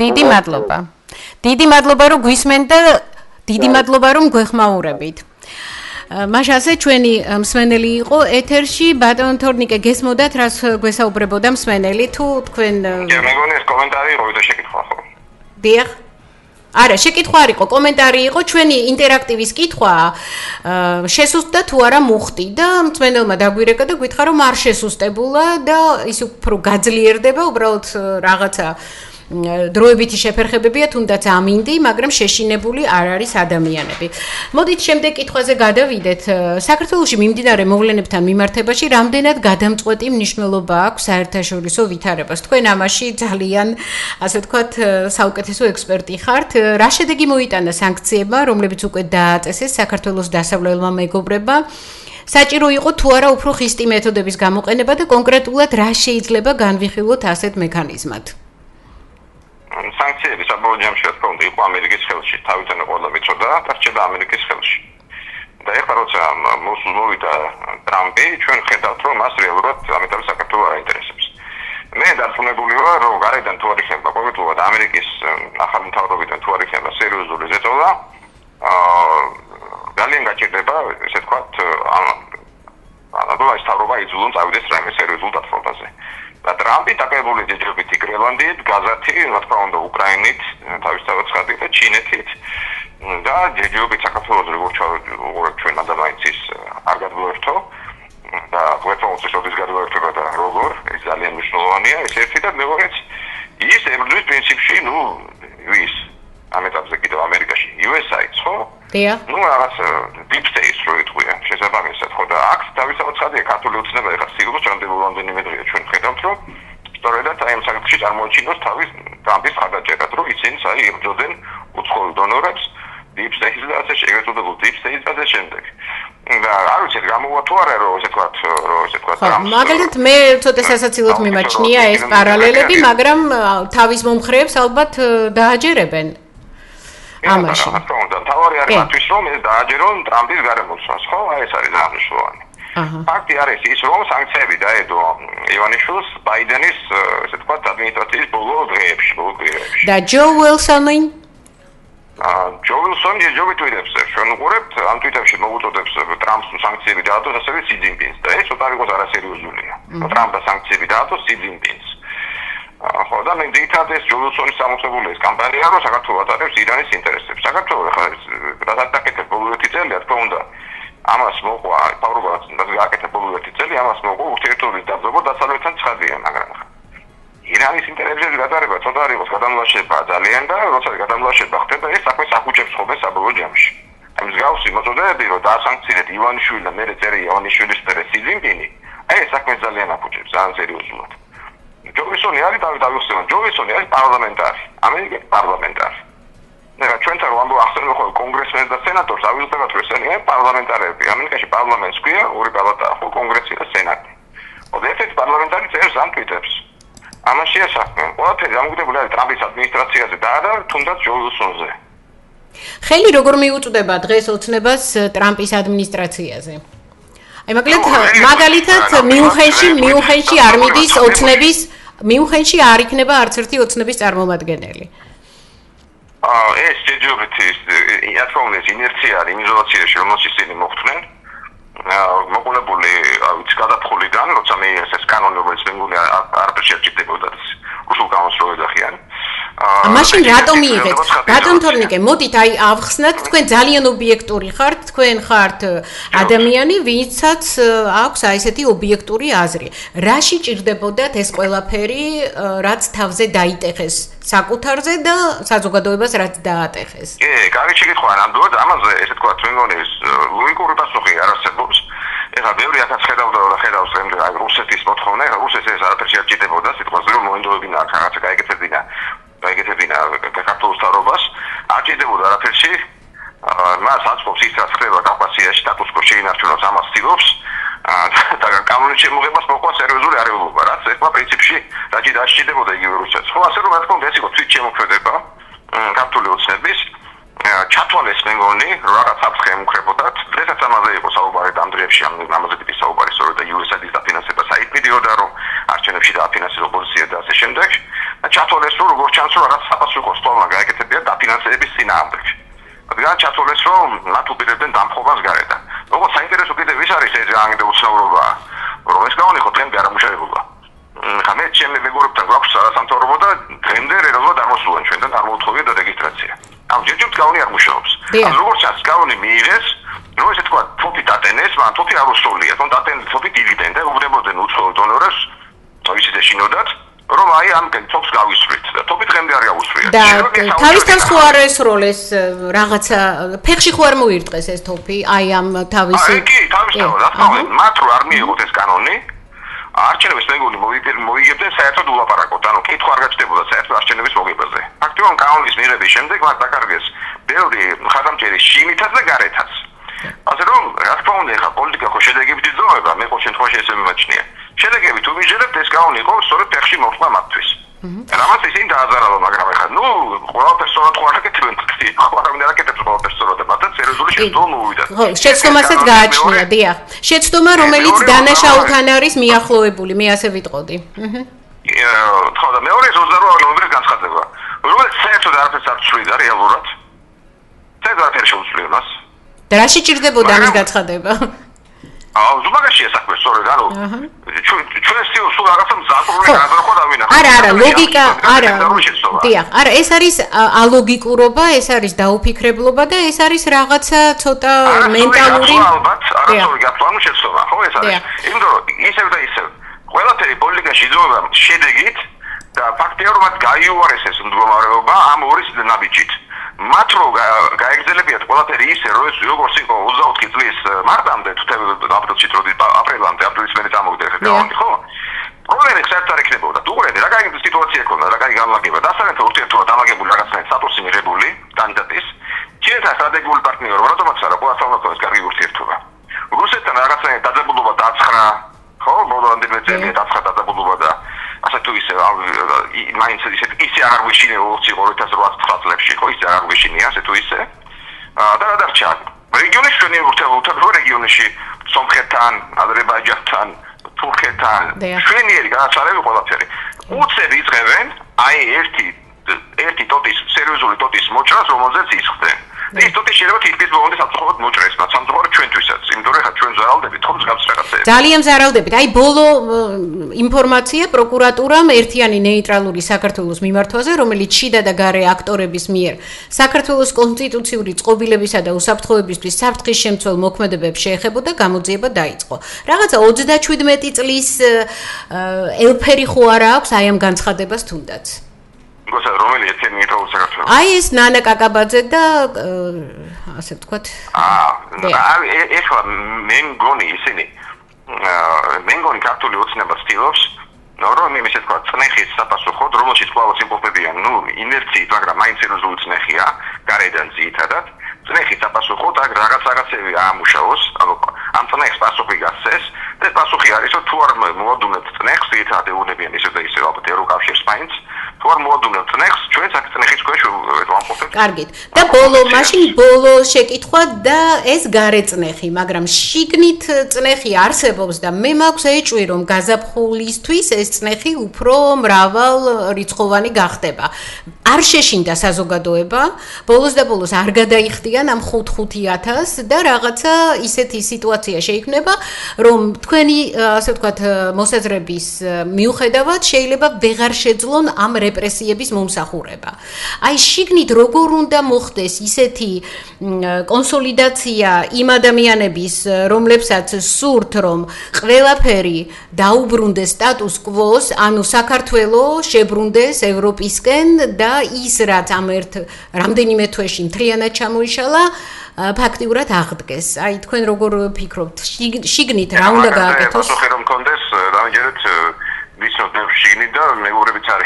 დიდი მადლობა რომ გვისმენთ და დიდი მადლობა რომ გვეხმაურებით მაშასე ჩვენი მსმენელი იყო ეთერში ბატონ თორნიკე გესმოდათ რას გვესაუბრებოდა მსმენელი თუ თქვენ მე მგონი ეს კომენტარი იყო და შეკითხვა ხო დიახ არა, შეკითხვა არ იყო, კომენტარი იყო, ჩვენი ინტერაქტივის კითხვა შესუსტდა თუ არა მუხტი და მწმენელმა დაგვირეკა და გითხრა რომ არ შესუსტებულა და ის უფრო გაძლიერდება, უბრალოდ რაღაცა დროებითი შეფერხებებია, თუნდაც ამინდი, მაგრამ შეშინებული არ არის ადამიანები. მოდით შემდეგ კითხვაზე გადავიდეთ. საქართველოში მიმდინარე მოვლენებთან მიმართებაში რამდენად გადამწყვეტი მნიშვნელობა აქვს საერთაშორისო ვითარებას? თქვენ ამაში ძალიან, ასე ვთქვათ, საუკეთესო ექსპერტი ხართ. რა შედეგი მოიტანა სანქციებმა, რომლებიც უკვე დააწესეს საქართველოს დასავლელმა მეგობრებმა? საჭირო იყო თუ არა უფრო ხისტი მეთოდების გამოყენება და კონკრეტულად რა შეიძლება განვიხილოთ ასეთ მექანიზმად? სანქციები საბოლოო ჯამში რა თქმა უნდა იყო ამერიკის ხელში, თავიდან ყველა მიწოდა და რჩება ამერიკის ხელში. და ეხლა როცა მოვიდა ტრამპი, ჩვენ ხედავთ რომ მას რეალურად ამიტომ საქართველოს არ აინტერესებს. მე დარწმუნებული ვარ რომ გარედან თუ არ იქნება კონკრეტულად ამერიკის ახალი მთავრობიდან თუ არ იქნება სერიოზული ზეწოლა, ძალიან გაჭირდება, ესე ვთქვათ, ამას თავრობა იზოლონ წავიდეს რაიმე სერიოზულ დათმობაზე. და ტრამპი დაკავებული ჯერჯერობით გრენლანდიით, გაზათი, რა თქმა უნდა, უკრაინით, თავისთავად ცხადით და ჩინეთით და ჯერჯერობით საქართველოს როგორც ჩვენ ადამიანის არ გადმოერთო და ყველაფერს შორის გადმოერთება და როგორ ეს ძალიან მნიშვნელოვანია, ეს ერთი და მეორეც ის ებრძვის პრინციპში, ვის ამ ეტაპზე კიდევ ამერიკაში USA-იც, ხო? დიახ. რაღაც deep state რო იტყვია, შესაბამისად, ხო და აქ თავისთავად ცხადია ქართული ოცნება ეხლა სიგურს რამდენიმე დღეა ჩვენ ხედავთ, რომ სწორედაც აი ამ საკითხში წარმოაჩინოს თავის ტრამპის ხარდაჭერად, რომ ისინი იბრძოდნენ უცხოელ დონორებს, deep state-ს და ასე ეგრეთ წოდებულ deep state-ს და ასე შემდეგ. და არ ვიცი გამოვა თუ არა რომ ესე ვთქვათ ტრამპს. მაგალითად მე ცოტა სასაცილოდ მიმაჩნია ეს პარალელები, მაგრამ თავის მომხრეებს ალბათ დააჯერებენ. ამაში. თავარი არის მათთვის რომ ეს დააჯერონ ტრამპის გარემოცვას, ხო? აი ეს არის აღნიშნული. ფაქტი არის ის რომ სანქციები დაედო ივანიშვილს ბაიდენის ესე ვთქვათ ადმინისტრაციის ბოლო დღეებში, ბოლო კვირებში. და ჯო უილსონი? ჯო უილსონი ჯობი ტვიტებს, ჩვენ უყურებთ ამ ტვიტებში მოუწოდებს ტრამპს სანქციები დაადოს ასევე სი ძინპინს და ეს ცოტა იყოს არასერიოზულია. ტრამპს სანქციები დაადოს სი ძინპინს. ხო და მე ძირითადად ეს ჯო უილსონის სამოწებული ეს კამპანია რომ საქართველოს ატარებს ირანის ინტერესებს. საქართველოს ახლა რაც დაკეთებს ბოლო 1 წელი, რა თქმა უნდა, ამას მოყვა თავრობას გააკეთა ბოლო 1 წელი, ამას მოყვა ურთიერთობის დაძაბვა დასავლეთთან ცხადია, მაგრამ ირანის ინტერესებზე გადარება ცოტა არ იყოს გადამლაშება ძალიან და როცა გადამლაშება ხდება, ეს საქმეს ახუჭებს ხოლმე საბოლოო ჯამში. აი მსგავსი მოწოდებები რომ დაასანქცირეთ ივანიშვილი და მერე წერია ივანიშვილის პერე სი ძინპინი, აი ეს საქმეს ძალიან ახუჭებს, ძალიან სერიოზულად. ჯო უილსონი არის დავიხსენოთ, ჯო უილსონი არის პარლამენტარი, ამერიკის პარლამენტარი. ნახე ჩვენთან რომ ახსენებენ ხოლმე კონგრესმენს და სენატორს, ავიღებთ რომ ესენი პარლამენტარები. ამერიკაში პარლამენტს ქვია, ორი პალატაა, ხო, კონგრესი და სენატი. ერთ-ერთი პარლამენტარი წერს ამ ტვიტებს. ამაშია საქმე. ყველაფერი დამოკიდებული არის ტრამპის ადმინისტრაციაზე და არა თუნდაც ჯო უილსონზე. ხელი როგორ მიუწვდება დღეს ოცნებას ტრამპის ადმინისტრაციაზე? აი მაგალითად მიუნხენში არ მიდის ოცნების მიუნხენში არ იქნება არც ერთი ოცნების წარმომადგენელი. ეს ჯერჯერობით რა თქმა უნდა ინერცია არის იზოლაციაში რომელშიც ისინი მოხვდნენ. მოყოლებული ვიცი გადაფხულიდან, როცა მე ეს კანონი რომელიც მე მგონი არ შეჭიდებოდა რუსულ კანონს რო ეძახიან. მაშინ რატომ მიიღეთ? ბატონ თორნიკე, მოდით აი ავხსნათ, თქვენ ძალიან ობიექტური ხართ, თქვენ ხართ ადამიანი, ვინცაც აქვს აი ესეთი ობიექტური აზრი. რაში ჭირდებოდათ ეს ყველაფერი, რაც თავზე დაიტეხეს საკუთარზე და საზოგადოებას რაც დაატეხეს? კი, კარგი შეკითხვა, ნამდვილად ამაზე ესე თქვა თქვენ მგონი ლოგიკური პასუხი არ არსებობს. ეხლა ბევრი ახაც ხედავდა და ხედავს შემდეგ აი რუსეთის მოთხოვნა, ეხლა რუსეთს ეს არაფერი შეჭიდებოდა, სიტყვაზე რომ მოინდოებინა აქ რაღაცა გაიგეთებინა საქართველოს თავრობას, არ ჭირდებოდა არაფერში. მას აწყობს ის რაც ხდება კავკასიაში, სტატუს-კვო შეინარჩუნოს ამას ცდილობს და კანონის შემოღებას მოყვა სერიოზული არეულობა, რაც ეხლა პრინციპში დაჭირდებოდა იგივე რუსეთს. ხო, ასე რომ რა თქმა უნდა ეს იყო თვით შემოქმედება ქართული ოცნების ჩათვალეს მე მგონი რაღაც საფრთხე ემუქრებოდათ. დღესაც ამაზე იყო საუბარი დამდრიებში, ამაზე დიდი საუბარი სწორედ და USA-ის დაფინანსება საერთოდ რომ არჩევნებში დააფინანსეს ოპოზიცია და ასე შემდეგ. და ჩათვალეს რომ როგორც ჩანს რომ რაღაც საპასუხო სტოლმა გააკეთებია დაფინანსების წინააღმდეგ. რადგან ჩათვალეს რომ მათ უპირებდნენ დამხობას გარედან. როგორც საინტერესო კიდევ ის არის ეს რანგდე უცნაურობა, რომ ეს კანონი ხო დღემდე არ ამუშავებულა. ხამე ჩემი მეგობრებთან გვაქვს სამთავრობო და დღემდე რეალურად არ მოსულან ჩვენთან არ მოუთხოვია და რეგისტრაცია. ამ ჯერჯერობით კანონი არ მუშაობს. ან როგორც ჩანს კანონი მიიღეს, რომ ესე თქვა, თოფი დატენეს, მაგრამ თოფი არ უსწოლია, თუმცა დატენეს თოფი დივიდენდი და უბრალოდ უცხო დონორებს თავისი ეშინოდათ, რომ აი ამ თოფს გავისვრით და თოფი დღემდე არ გაუსვრია. და თავისთავად ხო არ ესროლეს რაღაცა ფეხში ხო არ მოირტყეს ეს თოფი, აი ამ თავისი კი, თავისთავად, რა თქმა უნდა, მათ რო არ მიიღოთ ეს კანონი არჩევნების მეგონი მოიგებდნენ საერთოდ ულაპარაკოთ, ანუ კითხვა არ გაჩნდებოდა საერთოდ არჩევნების მოგებაზე. ფაქტობრივად კანონის მიღების შემდეგ მათ დაკარგეს ბევრი მხარდამჭერი შინითაც და გარეთაც. ასე რომ, რა თქმა უნდა, ხა პოლიტიკა ხო შედეგებით იძლევა, მე ყოველ შემთხვევაში ესე მიმაჩნია. შედეგები თუ მიჯერებთ, ეს კანონი იყო სწორედ ფეხში მოხდა მათთვის. რამაც ისინი დააზარალო, მაგრამ ხა ნუ ყველაფერს სწორად ხო არ აკეთებენ, ხო არ აკეთებს ყველაფერს სწორად, მაგრამ სერიოზული შეცდომა მოვიდა. ხო, შეცდომასაც გააჩნია, დიახ. შეცდომა, რომელიც დანაშაულთან არის მიახლოებული, მე ასე ვიტყოდი. ხო და მეორე 28 ნოემბრის განცხადება. რომელიც საერთოდ არაფერს არ ცვლიდა რეალურად. საერთოდ არ შეუძლია მას. და რა შეჭირდებოდა ამის გაცხადება? ზუმაგაშია საქმე, სწორედ, ანუ ჩვენ სულ რაღაცა მზადული გადახრა დავინახავთ. არა, ლოგიკა, არა. დიახ, არა, ეს არის ალოგიკურობა, ეს არის დაუფიქრებლობა და ეს არის რაღაცა ცოტა მენტალური. ალბათ, არასორი გაფლანო შეცდომა, ხო ეს არის. იმიტომ რომ ისევ და ისევ ყველაფერი პოლიტიკაში იძლევა შედეგით და ფაქტია რომ მათ გაიუარესეს მდგომარეობა ამ ორი ნაბიჯით. მათ რო გაეგზელებიათ ყველაფერი ისე როგორც იყო 24 წლის მარტამდე თუ აპრილში აპრილამდე აპრილის მერე წამოვიდა ეს კანონი ხო? პრობლემა საერთოდ არ იქნებოდა. უყურეთ რა კაი სიტუაცია ქონდა, რა კაი განლაგება. დასავლეთ ურთიერთობა დამაგებული რაღაცნაირად სტატუსი მიღებული კანდიდატის. ჩინეთთან სტრატეგიული პარტნიორი, რატომაც არა, ყველასთან კარგი ურთიერთობა. რუსეთთან რაღაცნაირად დაძაბულობა დააცხრა, ხო? ბოლომდე წელი დააცხრა დაძაბულობა და ასე თუ ისე მაინც ისე არ გვეშინია 2008 წლებში ხო ისე არ გვეშინია ასე თუ ისე და რა დარჩა რეგიონის ჩვენი ურთიერთობა რეგიონში სომხეთთან, აზერბაიჯანთან, თურქეთთან ჩვენიერი განაცხადები ყველაფერი უცებ იწყებენ აი ერთი ტოტის სერიოზული ტოტის მოჭრას რომელზეც ისხდნენ ის ტოტი შეიძლება თითქმის ბოლომდე სამწუხაროდ მოჭრეს მათ სამწუხაროდ ჩვენთვისაც იმიტომ რომ ხა ჩვენ ზარალდებით ხომ მსგავს რაღაცეებს ძალიან ზარალდებით აი ბოლო ინფორმაცია პროკურატურამ ერთიანი ნეიტრალური საქართველოს მიმართვაზე რომელიც შიდა და გარე აქტორების მიერ საქართველოს კონსტიტუციური წყობილებისა და უსაფრთხოებისთვის საფრთხის შემცველ მოქმედებებს შეეხებოდა გამოძიება დაიწყო რაღაცა 37 წლის ელფერი ხო არა აქვს აი ამ განცხადებას თუნდაც რომელი ერთიანი ნეიტრალური საქართველოს აი ეს ნანა კაკაბაძე და ასე ვთქვათ ეხლა მე მგონი ისინი მე მგონი ქართული ოცნება ცდილობს რომ ისე თქვა წნეხის საპასუხოდ რომელშიც კვლავაც იმყოფებიან ნუ ინერციით მაგრამ მაინც სერიოზული წნეხია გარედან ძირითადად წნეხის საპასუხოდ აქ რაღაცები აამუშავოს ანუ ამ წნეხს პასუხი გასცეს და პასუხი არის რომ თუ არ მოვადუნებთ წნეხს ძირითადად ეუბნებიან ისე და ისე ალბათ ევროკავშირს მაინც თუ არ მოვადუნებთ წნეხს ჩვენც აქ წნეხის ქვეშ ვამყოფებთ კარგით და ბოლო შეკითხვა და ეს გარეწნეხი მაგრამ შიგნით წნეხი არსებობს და მე მაქვს ეჭვი რომ გაზაფხულისთვის ეს წნეხი უფრო მრავალ რიცხოვანი გახდება არ შეშინდა საზოგადოება ბოლოს და ბოლოს არ გადაიხდიან ამ 5-5000 და რაღაცა ისეთი სიტუაცია შეიქმნება რომ თქვენი ასე ვთქვათ მოსაზრების მიუხედავად შეიძლება ვეღარ შეძლონ ამ რეპრესიების მომსახურება. აი შიგნით როგორ უნდა მოხდეს ისეთი კონსოლიდაცია იმ ადამიანების, რომლებსაც სურთ რომ ყველაფერი დაუბრუნდეს სტატუს კვოს, ანუ საქართველოს შებრუნდეს ევროპისკენ და ის რაც ამ რამდენიმე თვეში მთლიანად ჩამოიშალა ფაქტიურად აღდგეს. აი თქვენ როგორ ფიქრობთ? შიგნით რა უნდა გააკეთოს? პასუხი რომ კონდეს, დამჯერეთ ვიცნობ შიგნით და მეურებიც არის.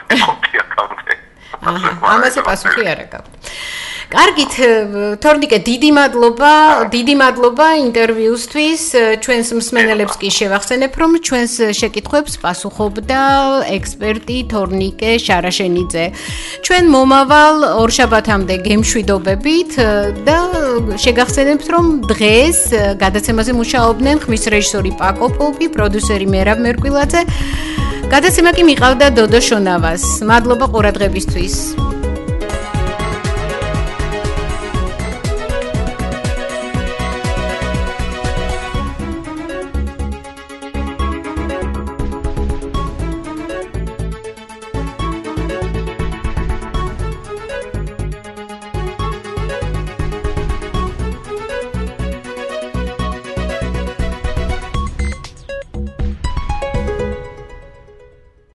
ამაზე პასუხი არ აქვს. კარგით, თორნიკე, დიდი მადლობა ინტერვიუსთვის. ჩვენს მსმენელებს კი შევახსენებ, რომ ჩვენს შეკითხვებს პასუხობდა ექსპერტი თორნიკე შარაშენიძე. ჩვენ მომავალ ორშაბათამდე გემშვიდობებით და შეგახსენებთ, რომ დღეს გადაცემაზე მუშაობდნენ ხმის რეჟისორი პაკო პულპი, პროდიუსერი მერაბ მერკვილაძე. გადაცემა კი მიყავდა დოდო შონავას. მადლობა ყურადღებისთვის.